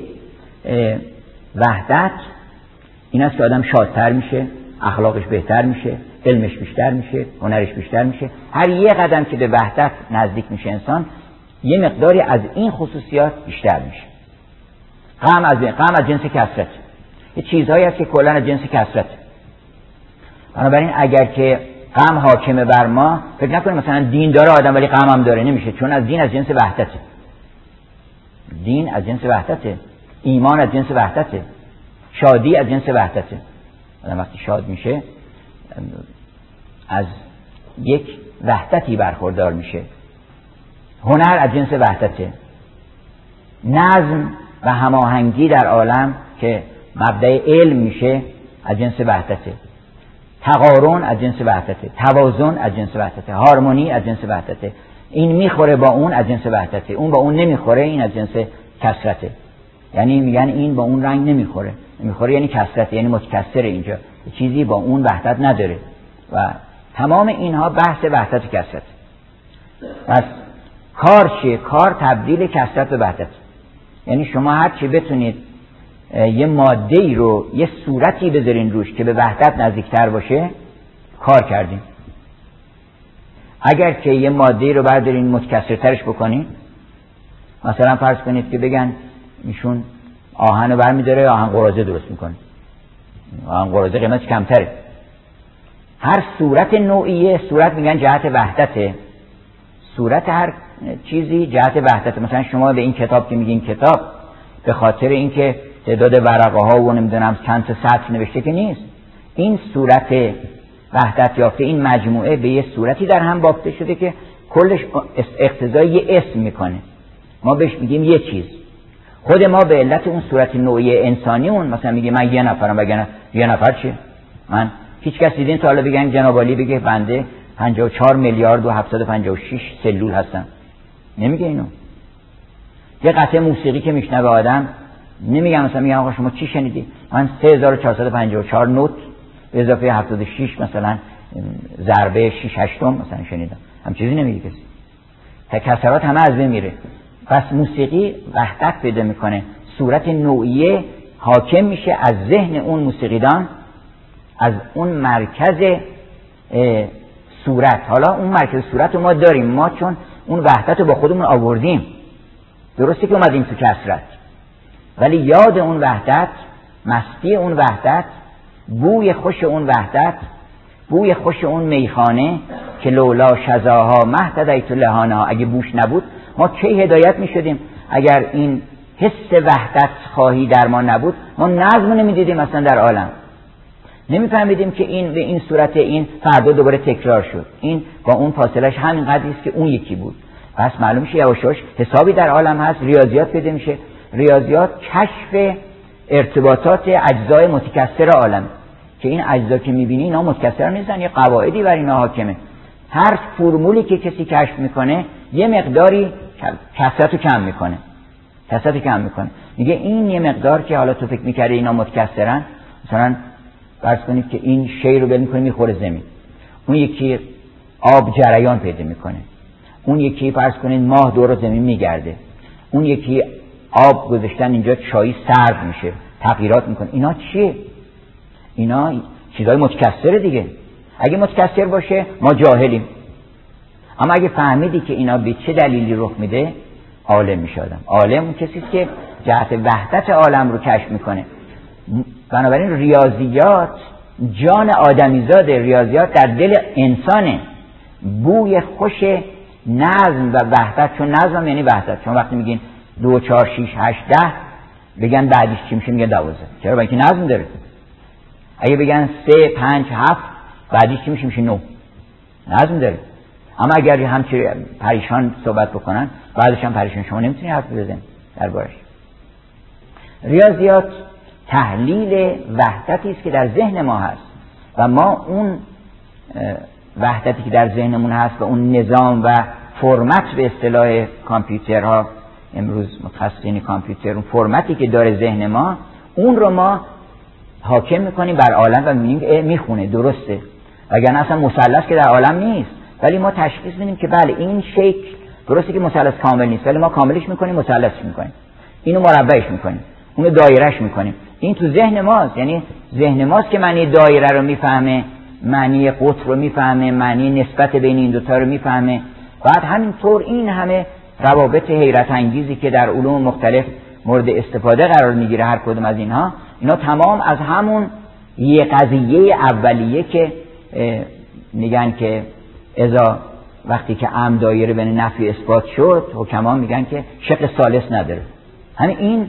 [SPEAKER 1] وحدت این است که آدم شادتر میشه، اخلاقش بهتر میشه، علمش بیشتر میشه، هنرش بیشتر میشه. هر یه قدم که به وحدت نزدیک میشه انسان، یه مقداری از این خصوصیات بیشتر میشه. غم از جنس کثرت، یه چیزهایی هست که کلا از جنس کثرت. بنابراین اگر که غم حاکمه بر ما، فکر نکنیم مثلا دین داره آدم ولی غم هم داره، نمیشه، چون از دین از جنس وحدته. دین از جنس وحدته، ایمان از جنس وحدته، شادی از جنس وحدته. آدم وقتی شاد میشه از یک وحدتی برخوردار میشه. هنر از جنس وحدته، نظم و هماهنگی در عالم که مبدأ علم میشه از جنس وحدته، تقارن از جنس وحدته، توازن از جنس وحدته، هارمونی از جنس وحدته. این میخوره با اون از جنس وحدته، اون با اون نمیخوره، این از جنس کثرته. یعنی میگن این با اون رنگ نمیخوره یعنی کثرته، یعنی متکثر، اینجا چیزی با اون وحدت نداره و تمام اینها بحث وحدت و کثرت. پس کار چیه؟ کار تبدیل کثرت به وحدت. یعنی شما هر چی بتونید یه ماده‌ای رو یه صورتی بذارین روش که به وحدت نزدیکتر باشه، کار کردین. اگر که یه ماده‌ای رو بردارین متکثرترش بکنین، مثلا فرض کنید که بگن ایشون آهن رو برمی‌داره آهن قراضه درست میکنه، آهن قراضه قیمتش کمتره. هر صورت نوعیه، صورت میگن جهت وحدته، صورت هر چیزی جهت وحدته. مثلا شما به این کتاب که میگین کتاب به خاطر اینکه تعداد ورقه ها و نمیدونم چند تا سطر نوشته که نیست، این صورت وحدت یافته، این مجموعه به یه صورتی در هم بافته شده که کلش اقتضای یه اسم میکنه. ما بهش میگیم یه چیز. خود ما به علت اون صورت نوعی انسانی اون مثلا میگه من یه نفرم، بگن یه نفر چیه؟ من هیچ کس دیدین تا حالا بگن جناب عالی بگه بنده 54 میلیارد و 756 سلول هستم؟ نمیگه اینو. یه قطعه موسیقی که میشنوه آدم نمیگم مثلا میگم آقا شما چی شنیدی؟ من 3454 نوت به اضافه 76 مثلا ضربه 6 هشتم مثلا شنیدم. هم چیزی نمیگه کسی. تکثرات همه از بین میره. پس موسیقی وحدت پیدا میکنه، صورت نوعیه حاکم میشه از ذهن اون موسیقیدان از اون مرکز صورت. حالا اون مرکز صورت رو ما داریم، ما چون اون وحدت رو با خودمون آوردیم، درسته که اومدیم تو کثرت، ولی یاد اون وحدت، مستی اون وحدت، بوی خوش اون وحدت، بوی خوش اون میخانه که لولا شذاها مهتدیت لهانها، اگه بوش نبود ما کی هدایت می شدیم؟ اگر این حس وحدت خواهی در ما نبود، ما نظم نمیدیدیم اصلا در عالم، نمیفهمیدیم که این به این صورت این فردا دوباره تکرار شد، این با اون فاصلش همین قدری است که اون یکی بود. پس معلوم میشه یواش یواش حسابی در عالم هست، ریاضیات پیدا میشه، ریاضیات کشف ارتباطات اجزای متکثر عالم، که این اجزا که میبینی اینا متکثر نیستن، یه قواعدی بر اینا حاکمه. هر فرمولی که کسی کشف میکنه یه مقداری کثرت رو کم میکنه، کثرت رو کم میکنه، میگه این یه مقدار که حالا تو فکر میکردی اینا متکثرن، مثلا فرض کنید که این شی رو بل میکنه میخوره زمین، اون یکی آب جریان پیدا میکنه، اون یکی فرض کنید ماه دور زمین میگرده، اون یکی آب گذاشتن اینجا چایی سرد میشه، تغییرات میکنه. اینا چیه؟ اینا چیزای متکثره دیگه. اگه متکثر باشه ما جاهلیم، اما اگه فهمیدی که اینا به چه دلیلی رخ میده، عالم میشه آدم. عالم اون کسی است که جهت وحدت عالم رو کشف میکنه. بنابراین ریاضیات جان آدمیزاده، ریاضیات در دل انسانه، بوی خوش نظم و وحدت. چون نظم یعنی وحدت. چون وقتی میگین 2 4 6 8 10 بگن بعدش چی میشه؟ میگن 12. چرا؟ برای اینکه نظم داره. اگه بگن 3 5 7 بعدش چی میشه؟ میشه 9. نظم داره. اما اگر همچین پریشان صحبت بکنن بعدش هم پریشان، شما نمیتونی حرف بزنید دربارش. ریاضیات تحلیل وحدتی است که در ذهن ما هست و ما اون وحدتی که در ذهنمون هست و اون نظام و فرمت، به اصطلاح کامپیوترها امروز متخصصین کامپیوتر، اون فرمتی که داره ذهن ما، اون رو ما حاکم میکنیم بر عالم و میبینیم میخونه، درسته، وگرنه اصلا مثلث که در عالم نیست، ولی ما تشخیص میدیم که بله این شکل درسته که مثلث کامل نیست، ولی ما کاملش میکنیم، مثلثش میکنیم، اینو مربعش میکنیم، اونو دایرهش میکنیم. این تو ذهن ماست، یعنی ذهن ماست که معنی دایره رو میفهمه، معنی قطر رو میفهمه، معنی نسبت بین این دوتا رو میفهمه. بعد همینطور این همه روابط حیرت انگیزی که در علوم مختلف مورد استفاده قرار میگیره، هر کدوم از اینها، اینا تمام از همون یه قضیه اولیه که میگن که اذا وقتی که عم دایره بین نفی اثبات شد، حکما میگن که شق ثالث نداره. همین این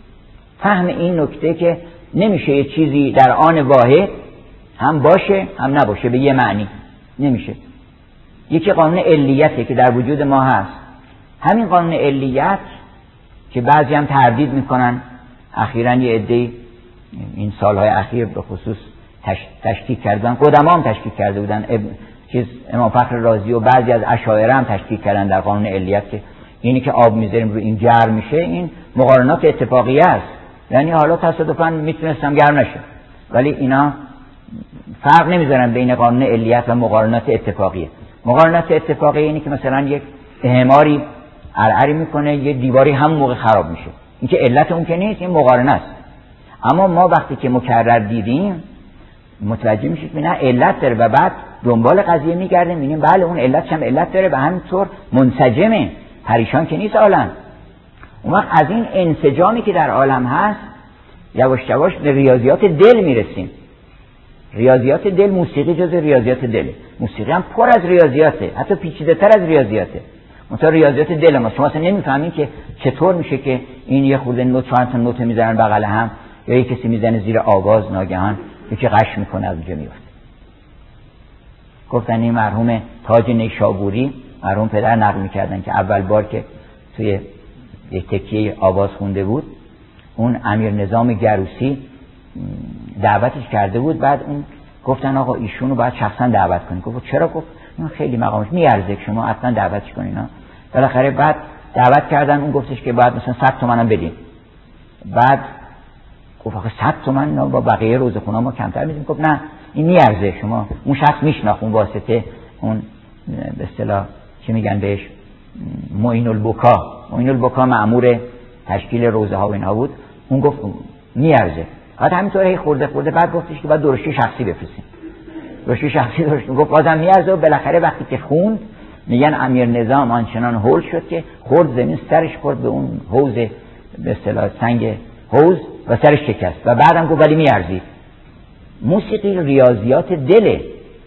[SPEAKER 1] فهم این نکته که نمیشه یه چیزی در آن واحد هم باشه هم نباشه به یه معنی، نمیشه. یکی قانون علیته که در وجود ما هست، همین قانون علیت که بعضی هم تردید میکنن، اخیراً یه عده‌ای این سالهای اخیر به خصوص تشکیک کردن، قدما هم تشکیک کرده بودن، امام فخر رازی و بعضی از اشاعره هم تشکیک کردن در قانون علیت که اینی که آب میذاریم رو این گرم میشه، این مقارنات اتفاقیه است، یعنی حالا تصادفاً میتونستم گرم نشه، ولی اینا فرق نمیذارن بین قانون علیت و مقارنات اتفاقیه. مقارنات اتفاقیه اینی که مثلا یک اهماری عرعری میکنه، یه دیواری همون موقع خراب میشه، این که علت اون که نیست، این مقارنه است. اما ما وقتی که مکرر دیدیم متوجه میشید نه علت داره و بعد دنبال قضیه میگردیم میبینیم بله اون علتش هم علت داره و همینطور منسجمه، پریشان که نیست عالم. اون وقت از این انسجامی که در عالم هست یواش یواش به ریاضیات دل میرسیم. ریاضیات دل، موسیقی جز ریاضیات دل، موسیقی هم پر از ریاضیاته، حتی پیچیده تر از ریاضیاته. مثلا ریاضیات دل ما شما اصلا نمیفهمین که چطور میشه که این یه خورده نوت چند تا نوت میذارن بغل هم، یا یه کسی میزنه زیر آواز ناگهان یکی قش میکنه از اونجا میفته. گفتن این مرحوم تاج نیشابوری، مرحوم پدر نقل میکردن که اول بار که توی یک تکیه آواز خونده بود، اون امیر نظام گروسی دعوتش کرده بود، بعد اون گفتن آقا ایشونو باید شخصا دعوت کنید. گفت چرا؟ گفت این خیلی مقامش میارزه که شما اصلا دعوتش کنین. بالاخره بعد دعوت کردن، اون گفتش که بعد مثلا 100 تومن هم بدین. بعد گفت آخه 100 تومن با بقیه روزخونا ما کمتر میدیم. گفت نه این میارزه، شما اون شخص میشناخت، اون واسطه اون به اصطلاح چی میگن بهش، معین البکا مأمور تشکیل روزه ها و اینا بود، اون گفت میارزه. بعد همینطور هی خورده بعد گفتش که بعد درشی شخصی بفرستیم. درشی شخصی گفت بازم میارزه و بالاخره وقتی که خوند میگن امیر نظام آنچنان هول شد که خورد زمین، سرش خورد به اون حوض به اصطلاح سنگ حوض و سرش شکست و بعدم گفت ولی میارزید. موسیقی ریاضیات دله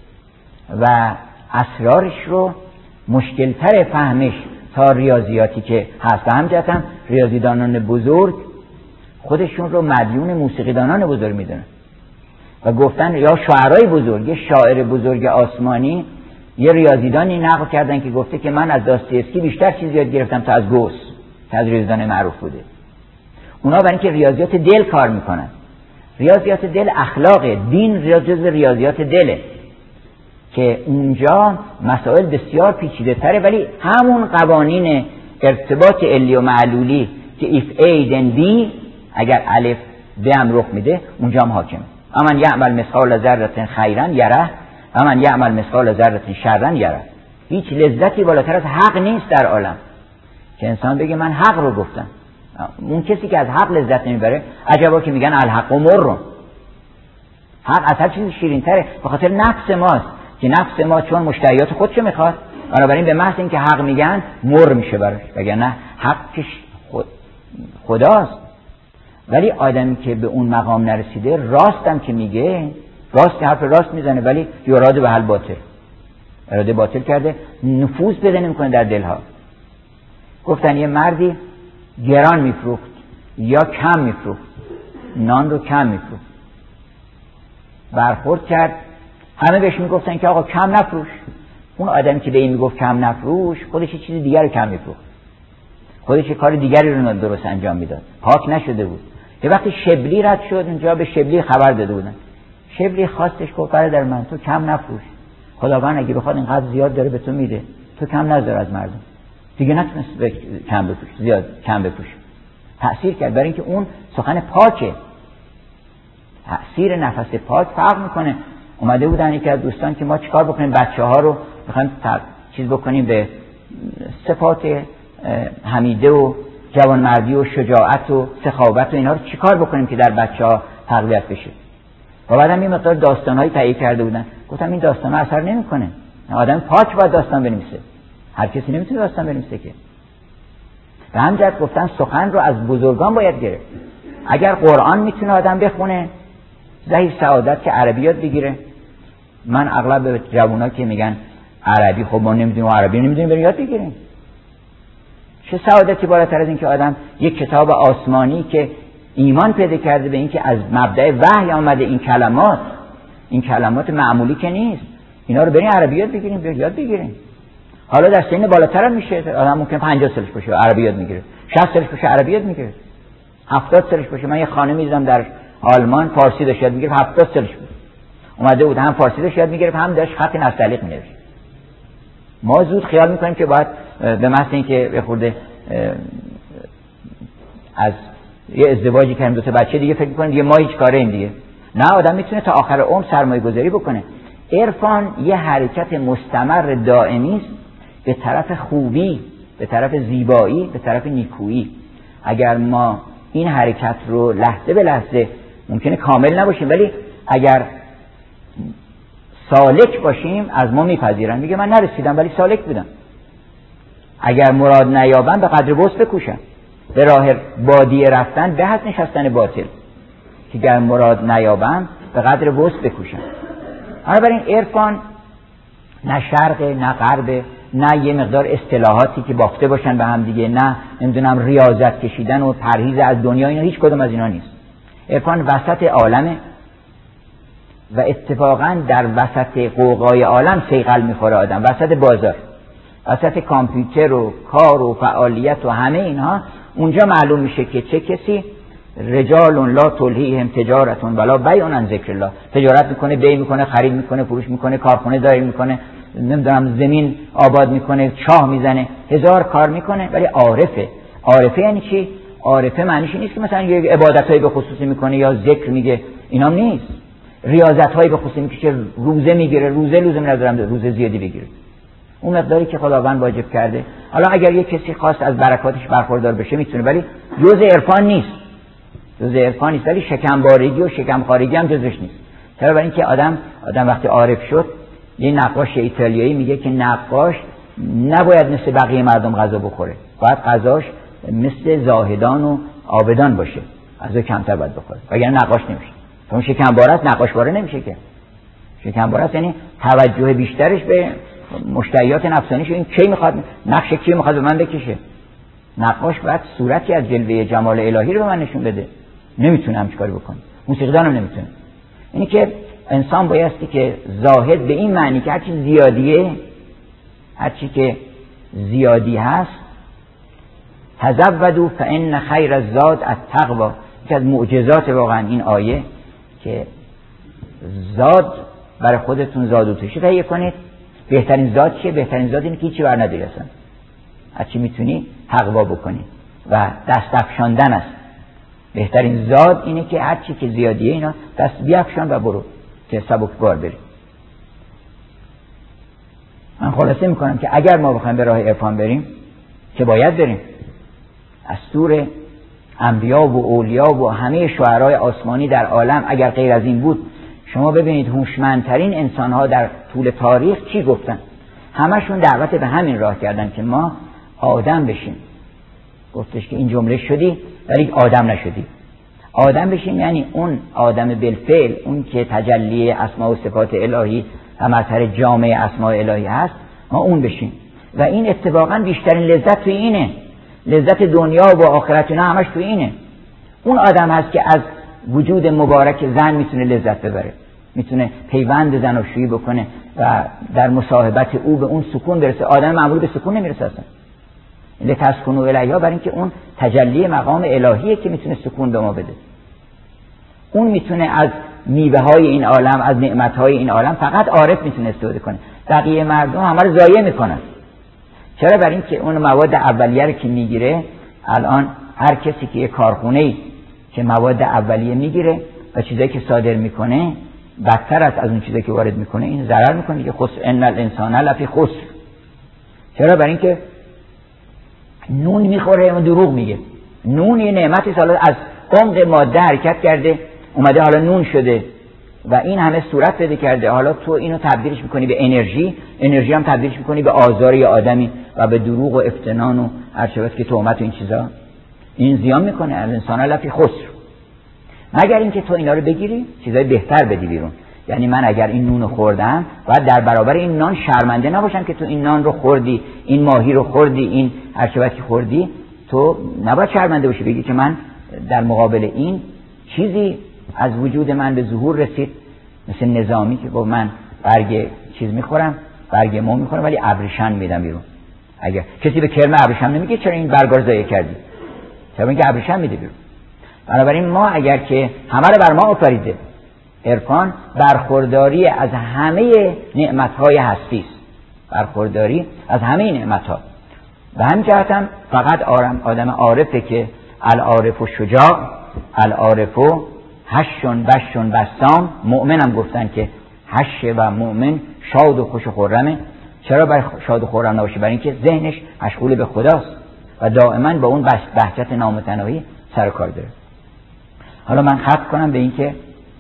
[SPEAKER 1] و اسرارش رو مشکلتر فهمش تا ریاضیاتی که هست. و همچنین ریاضیدانان بزرگ خودشون رو مدیون موسیقیدانان بزرگ میدونن و گفتن یا شاعرای بزرگ، یه شاعر بزرگ آسمانی یه ریاضیدانی نقل کردن که گفته که من از داستایوفسکی بیشتر چیز یاد گرفتم تا از گوس که از ریاضیدان معروف بوده. اونا برای اینکه ریاضیات دل کار میکنن. ریاضیات دل اخلاق دین جزو ریاضیات دله که اونجا مسائل بسیار پیچیده تره، ولی همون قوانین ارتباط علی و معلولی که if A then B اگر الف B هم رخ میده اونجا هم حاکمه. اما یعمل مثقال ذره خیرا یره و من یعمل مثقال ذره شرا یره. هیچ لذتی بالاتر از حق نیست در عالم که انسان بگه من حق رو گفتم. اون کسی که از حق لذت نمیبره عجبا که میگن الحق و مر. حق از هر چیزی شیرین تره، به خاطر نفس ماست که نفس ما چون مشتهیات خودشو میخواد، بنابراین به محض اینکه حق میگن مر میشه براش، وگرنه حقش خداست. ولی آدمی که به اون مقام نرسیده راستم که میگه، راست حرف راست میزنه ولی یراده به حل باطل، اراده باطل کرده، نفوذ پیدا نمیکنه در دلها. گفتن یه مردی گران میفروخت یا کم میفروخت، نان رو کم میفروخت، برخورد کرد، همه بهش میگفتن که آقا کم نفروش. اون آدمی که به این میگفت کم نفروش خودش یه چیز دیگر رو کم میفروخت، خودش یه کار دیگری رو درست انجام میداد، پاک نشده بود. یه وقتی شبلی رد شد اونجا به شبلی خبر داده بودن، شبلی خواستش گفت برادر من تو کم نفروش، خداوند اگه بخواد اینقدر زیاد داره به تو میده، تو کم نذار از مردم. دیگه نتونست کم بفروش، زیاد کم بفروش. تأثیر کرد برای اینکه اون سخن پاکه، تأثیر نفس پاک فرق میکنه. اومده بودن یکی از دوستان که ما چیکار بکنیم بچه‌ها رو میخوایم چیز بکنیم به صفات حمیده و جوانمردی و شجاعت و سخاوت و اینا رو چیکار بکنیم که در بچه‌ها تقویت بشه. و بعدم این مقدار داستان‌هایی تهیه کرده بودن. گفتم این داستان‌ها اثر نمی‌کنه. آدم پاک باید داستان بنویسه. هر کسی نمیتونه داستان بنویسه که. به همین جهت گفتن سخن رو از بزرگان باید گرفت. اگر قرآن میتونه آدم بخونه، زهی سعادت که عربی یاد بگیره. من اغلب به جوونا که میگن عربی، خب ما نمیدونیم عربی نمیدونیم بریم یاد بگیریم. چه سعادتی بالاتر از این که آدم یک کتاب آسمانی که ایمان پیدا کرده به این که از مبدأ وحی آمده این کلمات معمولی که نیست، اینا رو بریم عربی یاد بگیریم، یاد بگیریم. حالا در سن بالاتر هم میشه آدم ممکن 50 سالش باشه عربی یاد میگیره، 60 سالش باشه عربی یاد میگیره، 70 سالش باشه. من یه خانمی دیدم در آلمان فارسی داشت یاد میگیره، 70 سالش بود، اومده بود هم فارسی داشت یاد میگیره هم داشت خط نستعلیق مینوشت. ما زود خیال میکنیم که باید به محض اینکه به خورده از یه ازدواجی کردیم 2 تا بچه دیگه فکر میکنیم دیگه ما هیچ کاره ایم دیگه. نه، آدم میتونه تا آخر عمر سرمایه گذاری بکنه. عرفان یه حرکت مستمر دائمی است به طرف خوبی، به طرف زیبایی، به طرف نیکویی. اگر ما این حرکت رو لحظه به لحظه، ممکنه کامل نباشیم ولی اگر سالک باشیم از ما میپذیرن، میگه من نرسیدم ولی سالک بودم. اگر مراد نیابم به قدر وسع بکوشم. به راه بادیه رفتن به از نشستن باطل، که گر مراد نیابم به قدر وسع بکوشم. بنابراین عرفان نه شرق نه غرب، نه یه مقدار اصطلاحاتی که بافته باشن به هم دیگه، نه نمیدونم ریاضت کشیدن و پرهیز از دنیا، اینا هیچ کدوم از اینا نیست. عرفان وسط عالمه و اتفاقا در وسط قوقای عالم صیقل میخوره آدم، وسط بازار، وسط کامپیوتر و کار و فعالیت و همه اینها. اونجا معلوم میشه که چه کسی رجال لا تلهیهم تجارت ولا بیع عن ذکر الله، تجارت میکنه، بیع میکنه، خرید میکنه، فروش میکنه، کارخونه داری میکنه، نمیدونم زمین آباد میکنه، چاه میزنه، هزار کار میکنه، ولی عارفه. عارفه یعنی چی؟ عارفه معنیش نیست که مثلا یه عبادتایی به خصوصی میکنه یا ذکر میگه، اینام نیست. ریاضت‌های به خصوصی میگه که روزه میگیره، روزه لازم ندارم روزه زیادی بگیره، اون مقداری که خداوند واجب کرده. حالا اگر یه کسی خواست از برکاتش برخوردار بشه میتونه، ولی جزء عرفان نیست. جز عرفان نیست، ولی شکمبارگی و شکمخوارگی هم جزش نیست. چرا؟ برای اینکه آدم وقتی عارف شد، یه نقاش ایتالیایی میگه که نقاش نباید مثل بقیه مردم غذا بخوره، باید غذاش مثل زاهدان و عابدان باشه، غذا کمتر باید بخوره، وگرنه نقاش نمیشه. اون شکمبار است، نقاشباره نمیشه که. شکمبار است یعنی توجه بیشترش به مشتهیات نفسانیش، این کی میخواد نقش کی میخواد به من بکشه. نقاش باید صورتی از جلوه جمال الهی رو به من نشون بده، نمیتونه همچین کاری بکنه. موسیقیدان هم نمیتونه. اینی که انسان بایستی که زاهد به این معنی که هرچی زیادیه، هرچی که زیادی هست، تزودوا فان خیر الزاد التقوی. یکی از معجزات واقعا این آیه که زاد برای خودتون زاد و توشه تهیه کنید. بهترین زاد چیه؟ بهترین زاد اینه که هیچی بر نداری اصلا، هرچی میتونی تقوا بکنی و دست افشاندن است. بهترین زاد اینه که هرچی که زیادیه اینا دست بیافشان و برو که سبکبار بری. من خلاصه میکنم که اگر ما بخوایم به راه عرفان بریم که باید بریم، از دور انبیا و اولیا و همه شعرای آسمانی در عالم، اگر غیر از این بود، شما ببینید هوشمندترین انسانها در طول تاریخ چی گفتن؟ همشون دعوت به همین راه کردن که ما آدم بشیم. گفتش که این جمله شدی ولی آدم نشدی. آدم بشیم یعنی اون آدم بالفعل، اون که تجلی اسماء و صفات الهی و مظهر جامع اسماء الهی هست، ما اون بشیم. و این اتفاقا بیشترین لذت توی اینه، لذت دنیا و آخرت نه همش توی اینه. اون آدم هست که از وجود مبارک زن میتونه لذت ببره، میتونه پیوند زناشویی بکنه و در مصاحبت او به اون سکون برسه. آدم معمول به سکون نمیرسه اصلا. لتسکنوا الیها، برای اینکه اون تجلی مقام الهیه که میتونه سکون به ما بده. اون میتونه از میوه های این عالم، از نعمت های این عالم فقط عارف میتونه استفاده کنه. بقیه مردم همه رو ضایع میکنن. چرا؟ برای اینکه اون مواد اولیه رو که میگیره، الان هر کسی که یه کارخونه‌ای که مواد اولیه میگیره و چیزایی که صادر میکنه بدتر است از اون چیزایی که وارد میکنه، این ضرر میکنه که خسر ان الانسان لفی خسر. چرا؟ برای اینکه نون میخوره و دروغ میگه. نون یه نعمتی حالا از عمق ماده حرکت کرده اومده حالا نون شده و این همه صورت پیدا کرده. حالا تو اینو تبدیلش میکنی به انرژی هم تبدیلش میکنی به آزار یه آدمی و به دروغ و افتنان و هر چیزی که تهمت و این چیزا. این زیان میکنه. الانسان لفی خسر. مگر اینکه تو اینا رو بگیری چیزای بهتر بدی بیرون. یعنی من اگر این نون رو خوردم باید در برابر این نان شرمنده نباشم که تو این نان رو خوردی، این ماهی رو خوردی، این هر چیزی که خوردی. تو نباید شرمنده باشی، بگی که من در مقابل این چیزی از وجود من به ظهور رسید، مثل نظامی که با من برگ چیز میخورم، برگ مو میخورم ولی ابریشم میدم بیرون. اگر کسی به کرم ابریشم نمیگه چرا این برگا رو ضایع کردی، چرا اینکه ابریشم میده بیرون. بنابراین ما اگر که همه رو بر ما آفریده، عرفان برخورداری از همه نعمت‌های هستی است، برخورداری از همه نعمت‌ها. به همین جهت هم فقط آدم عارفه که العارف و شجاع، العارف و هشون بشون بسام. مؤمنم گفتن که هش و مؤمن شاد و خوش و خرمه. چرا برای شاد و خرم نباشه؟ برای اینکه ذهنش مشغول به خداست و دائما با اون بهجت نامتناهی سر کار داره. حالا من ختم کنم به اینکه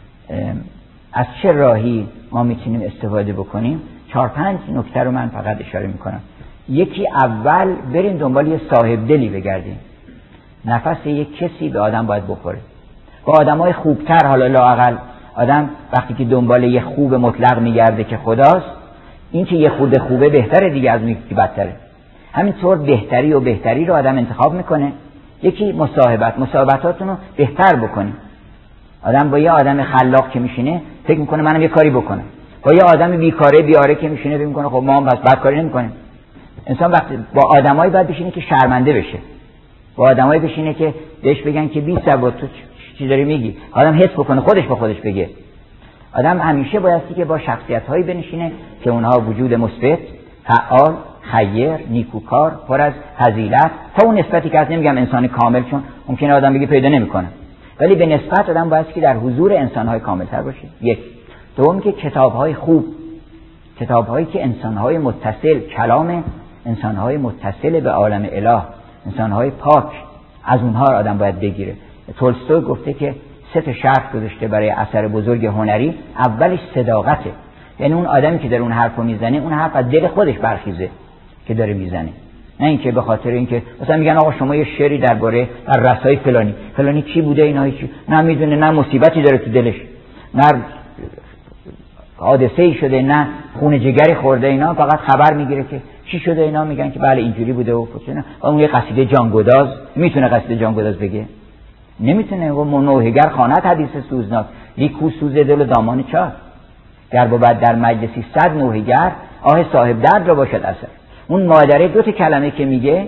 [SPEAKER 1] از چه راهی ما میتونیم استفاده بکنیم. 4-5 نکته رو من فقط اشاره میکنم. یکی، اول بریم دنبال یه صاحب دلی بگردیم. نفس یک کسی به آدم باید بخوره. با آدمای خوبتر، حالا لااقل آدم وقتی که دنبال یه خوب مطلق میگرده که خداست، این که یه خود خوبه بهتره دیگه از اون که بدتره. همینطور بهتری رو آدم انتخاب میکنه. یکی مصاحبتاتون رو بهتر بکنیم. آدم با یه آدم خلاق که میشینه فکر میکنه منم یه کاری بکنم. با یه آدم بیاره که میشینه فکر میکنه خب ما هم بس بد کاری نمیکنیم. انسان وقتی با آدمایی باید بشینه که شرمنده بشه، با آدمایی بشینه که بهش بگن که بی سواد تو چی داری میگی، آدم حس بکنه، خودش با خودش بگه. آدم همیشه بایستی که با شخصیت‌هایی بنشینه که اونها وجود مثبت، فعال، خیر، نیکوکار، پر از فضیلت، تا اون نسبتی که از نمیگم انسان کامل، چون ممکنه آدم بگه پیدا نمیکنه، ولی به نسبت آدم بایستی که در حضور انسان‌های کامل‌تر باشه. یک. دوم که کتاب‌های خوب، کتاب‌هایی که انسان‌های متصل، کلام انسان‌های متصل به عالم اله، انسان‌های پاک، از اونها آدم باید بگیره. تولستوی گفته که 3 شرط گذاشته برای اثر بزرگ هنری. اولش صداقته، یعنی اون آدمی که داره اون حرفو میزنه اون حرف از دل خودش برخیزه که داره میزنه، نه اینکه به خاطر اینکه مثلا میگن آقا شما یه شعری درباره در رسای فلانی چی بوده، اینا چی نه میدونه، نه مصیبتی داره تو دلش، نه حادثه‌ای شده، نه خون جگری خورده، اینا فقط خبر میگیره که چی شده، اینا میگن که بله اینجوری بوده و فلان. اون یه قصیده جانگداز میتونه قصیده جانگداز بگه؟ نمیتونه. و نوحه‌گر خواند حدیث سوزناک، لیکو سوز دل و دامان چار، گر بود در مجلسی 100 نوحه‌گر، آه صاحب درد را باشد اثر. اون مادره 2 کلمه که میگه،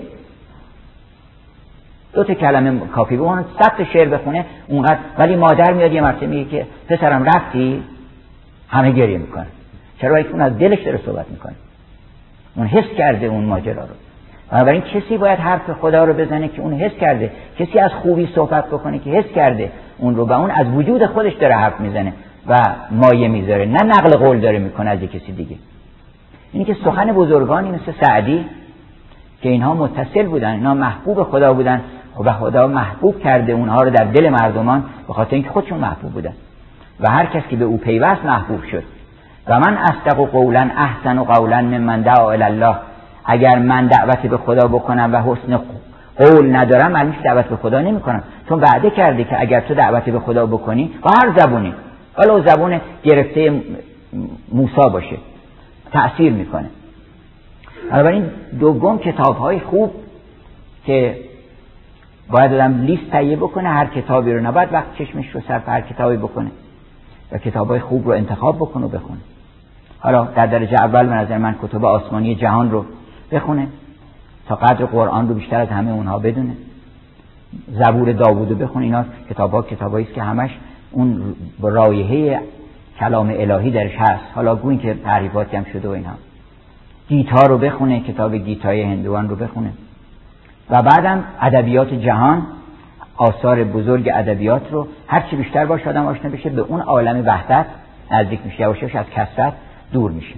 [SPEAKER 1] 2 کلمه کافی، اون 100 شعر بخونه اونقدر. ولی مادر میاد یه مرتبه میگه که پسرم رفتی، همه گریه میکنه. چرا؟ اون از دلش داره صحبت میکنه، اون حس کرده اون ماجرا رو. بنابراین کسی باید حرف خدا رو بزنه که اون حس کرده، کسی از خوبی صحبت بکنه که حس کرده اون رو، و اون از وجود خودش داره حرف میزنه و مایه میذاره، نه نقل قول داره میکنه از کسی دیگه. اینی که سخن بزرگانی مثل سعدی که اینها متصل بودن، اینها محبوب خدا بودن و خدا محبوب کرده اونها رو در دل مردمان به خاطر اینکه خودشون محبوب بودن و هر کس که به او پیوست محبوب شد. و من اصدق قولا احسن قولا ممن دعا الی الله، اگر من دعوت به خدا بکنم و حسن قول ندارم، معنیش دعوت به خدا نمی کنم، چون وعده کرده که اگر تو دعوت به خدا بکنی با هر زبونی، ولو زبون گرفته موسی باشه، تأثیر میکنه. بنابراین دوم کتاب‌های خوب که باید آدم لیست تهیه بکنه، هر کتابی رو نباید وقت چشمش رو صرف هر کتابی بکنه و کتاب‌های خوب رو انتخاب بکنه و بخونه. حالا در درجه اول به نظر من کتب آسمانی جهان رو بخونه تا قدر قرآن رو بیشتر از همه اونها بدونه. زبور داوود رو بخونه. اینا کتابایی است که همش اون رایحه کلام الهی درش هست، حالا گویی که تعریفاتی هم شده و اینها. گیتا رو بخونه، کتاب گیتای هندوان رو بخونه. و بعدم ادبیات جهان، آثار بزرگ ادبیات رو هر چی بیشتر باشه آدم آشنا بشه، به اون عالم وحدت نزدیک میشه، یواشاش از کثرت دور میشه.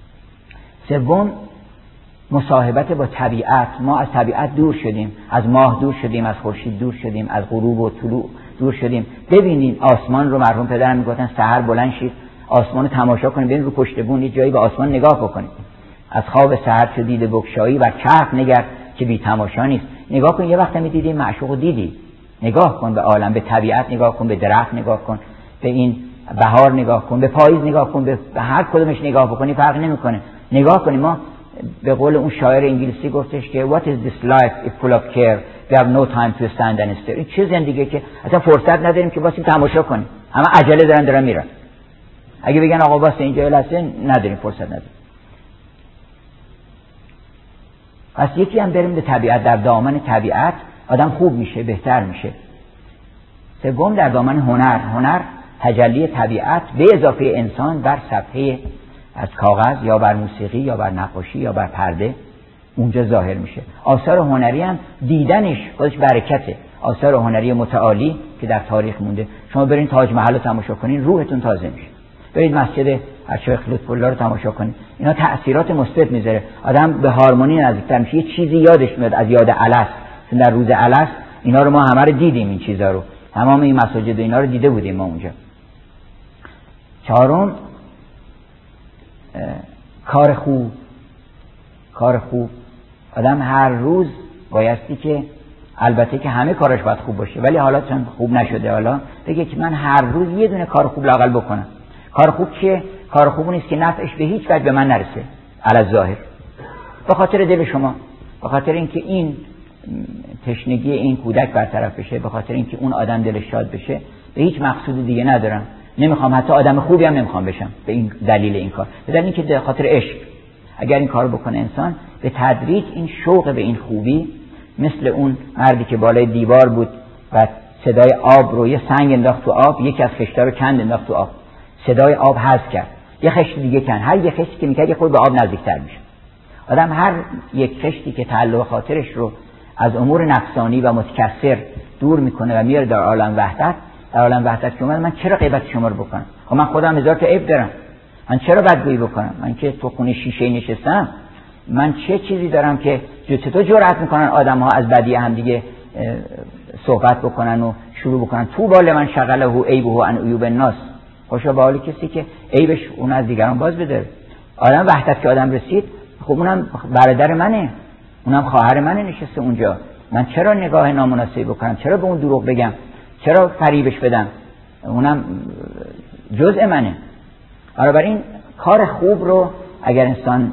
[SPEAKER 1] سوم مصاحبت با طبیعت. ما از طبیعت دور شدیم، از ماه دور شدیم، از خورشید دور شدیم، از غروب و طلوع دور شدیم. ببینید آسمان رو، مرحوم پدرم میگفتن سحر بلند شید آسمان رو تماشا کنید، ببین رو پشت بون یه جایی به آسمان نگاه بکنید. از خواب سحر چو دیده بگشایی و چرخ نگر که بی تماشا نیست. نگاه کن، یه وقت میدیدی معشوق دیدی، نگاه کن به عالم، به طبیعت نگاه کن، به درخت نگاه کن، به این بهار نگاه کن، به پاییز نگاه کن، به هر کدومش نگاه بکنی فرق نمیکنه. نگاه کنیم. ما به قول اون شاعر انگلیسی گفتش که what is this life if full of care we have no time to stand and stare. این چه زندگیه که اصلا فرصت نداریم که واسه تماشا کنیم، همه عجله دارن میرن. اگه بگن آقا واسه اینجا لحظه نداریم، فرصت نداریم. پس یکی هم بریم به طبیعت، در دامن طبیعت آدم خوب میشه، بهتر میشه. سوم در دامن هنر تجلی طبیعت به اضافه انسان بر صفحه از کاغذ یا بر موسیقی یا بر نقاشی یا بر پرده اونجا ظاهر میشه. آثار هنری هم دیدنش خودش برکته. آثار هنری متعالی که در تاریخ مونده، شما برین تاج محل رو تماشا کنین روحتون تازه میشه. برید مسجد شیخ لطف الله رو تماشا کنید، اینا تأثیرات مثبت میذاره، آدم به هارمونی نزدیکتر میشه، یه چیزی یادش میاد از یاد الست. در روز الست اینا رو ما همه رو دیدیم، این چیزا رو تمام این مساجد اینا رو دیده بودیم ما اونجا. چهارم کار خوب. آدم هر روز بایستی که، البته که همه کارش باید خوب باشه، ولی حالا چون خوب نشده حالا بگه که من هر روز یه دونه کار خوب لااقل بکنم. کار خوب چیه؟ کار خوب نیست که نفعش به هیچ وجه به من نرسه علی ظاهر، به خاطر دل شما، به خاطر اینکه این تشنگی این کودک برطرف بشه، به خاطر اینکه اون آدم دلش شاد بشه، به هیچ مقصود دیگه ندارم. نمیخوام حتی آدم خوبی هم نمیخوام بشم به این دلیل این کار، به دلیل اینکه به خاطر عشق اگر این کارو بکنه انسان، به تدریج این شوق به این خوبی، مثل اون مردی که بالای دیوار بود و صدای آب رو، یه سنگ انداخت تو آب، یکی از خشت‌ها رو کند انداخت تو آب، صدای آب حذف کرد، یه خشت دیگه کند، هر یه خشتی که میکرد یه خود به آب نزدیکتر میشه. آدم هر یک خشتی که تعلق خاطرش رو از امور نفسانی و متکثر دور میکنه و میاره در عالم وحدت، در عالم وحدت که من چرا غیبت شما رو بکنم؟ خب من خودم هزار تا عیب دارم، من چرا بدگویی بکنم؟ من که تو خونه شیشه نشستم، من چه چیزی دارم که چطور جرأت میکنن آدم ها از بدی هم دیگه صحبت بکنن و شروع بکنن طوبی لمن شغله عیبه عن عیوب الناس، خوشا به حال کسی که عیبش اون از دیگران باز بده. آدم وحدت که آدم رسید، خب اونم برادر منه، اونم خواهر منه نشسته اونجا، من چرا نگاه نامناسبی بکنم؟ چرا به اون دروغ بگم؟ چرا فریبش بدم؟ اونم جزء منه. بنابراین کار خوب رو اگر انسان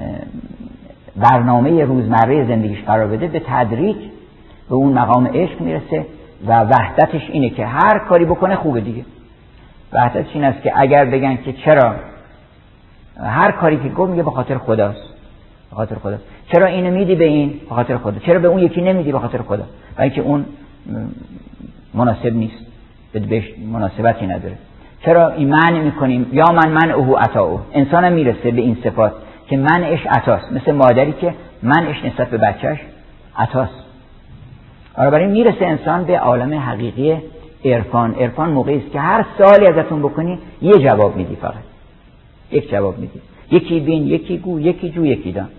[SPEAKER 1] برنامه روزمره زندگیش قرار بده، به تدریج به اون مقام عشق میرسه و وحدتش اینه که هر کاری بکنه خوبه دیگه. وحدتش این است که اگر بگن که چرا هر کاری که گفت میگه به خاطر خداست، به خاطر خداست. چرا اینو میدی به این؟ به خاطر خدا. چرا به اون یکی نمیدی؟ به خاطر خدا. و اینکه اون مناسب نیست، بهش مناسبتی نداره. چرا این منع میکنیم؟ یا من او عطاؤه. انسان هم میرسه به این صفات که منعش عطاست، مثل مادری که منعش نسبت به بچهش عطاست. بنابراین میرسه انسان به عالم حقیقی عرفان. عرفان موقعی است که هر سوالی ازتون بکنی یه جواب میدی، فقط یک جواب میدی. یکی بین، یکی گو، یکی جو، یکی دان.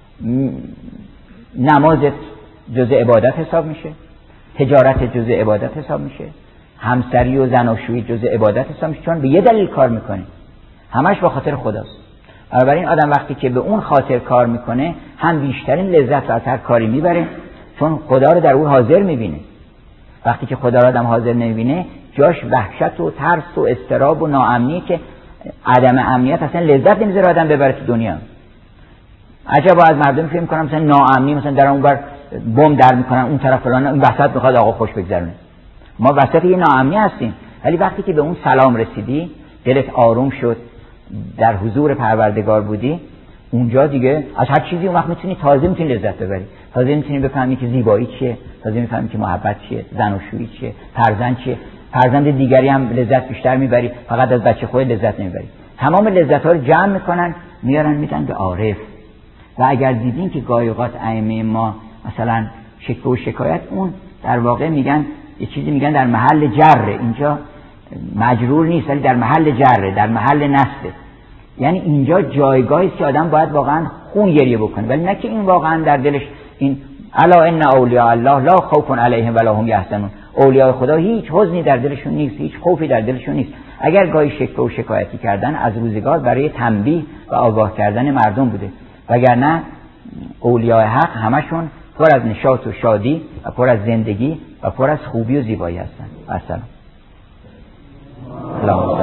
[SPEAKER 1] نمازت جزء عبادت حساب میشه، تجارت جزء عبادت حساب میشه، همسری و زناشویی جزء عبادت حساب میشه، چون به یه دلیل کار میکنی، همش به خاطر خداست. بنابراین آدم وقتی که به اون خاطر کار میکنه، هم بیشترین لذت از هر کاری میبره، چون خدا رو در اون حاضر میبینه. وقتی که خدا رو آدم حاضر نمیبینه، جاش وحشت و ترس و اضطراب و ناامنی که عدم امنیت اصلا لذت نمیذاره آدم ببره تو دنیا. عجبا از مردم فکر میکنن مثلا ناامنی، مثلا در اون بر بم در میکنن، اون طرف فلان، این وسط میخواد آقا خوش بگذرونه. ما وسط یه ناامنی هستیم، ولی وقتی که به اون سلام رسیدی، دلت آروم شد، در حضور پروردگار بودی، اونجا دیگه از هر چیزی اون وقت میتونی تازه لذت ببری. تازه میتونی بفهمی که زیبایی چیه، تازه میفهمی که محبت چیه، زناشویی چیه، فرزند چیه. فرزند دیگری هم لذت بیشتر میبری، فقط از بچه خود لذت نمیبری. تمام لذت ها رو جمع میکنن، میارن میدن به عارف. و اگر دیدین که گاهی اوقات ائمه ما مثلا شکوه و شکایت، اون در واقع میگن یه چیزی میگن در محل جره، اینجا مجرور نیست ولی در محل جره، در محل نصبه. یعنی اینجا جایگاهی است که آدم باید واقعا خون گریه بکنه، ولی نه که این واقعا در دلش این الا ان اولیاء الله لا خوف علیهم ولا هم یحزنون. اولیاء خدا هیچ حزنی در دلشون نیست، هیچ خوفی در دلشون نیست. اگر گاهی شکوه و شکایتی کردن از روزگار برای تنبیه و آگاه کردن مردم بوده، وگرنه اولیاء حق همشون پر از نشاط و شادی و پر از زندگی و پر از خوبی و زیبایی هستن. السلام.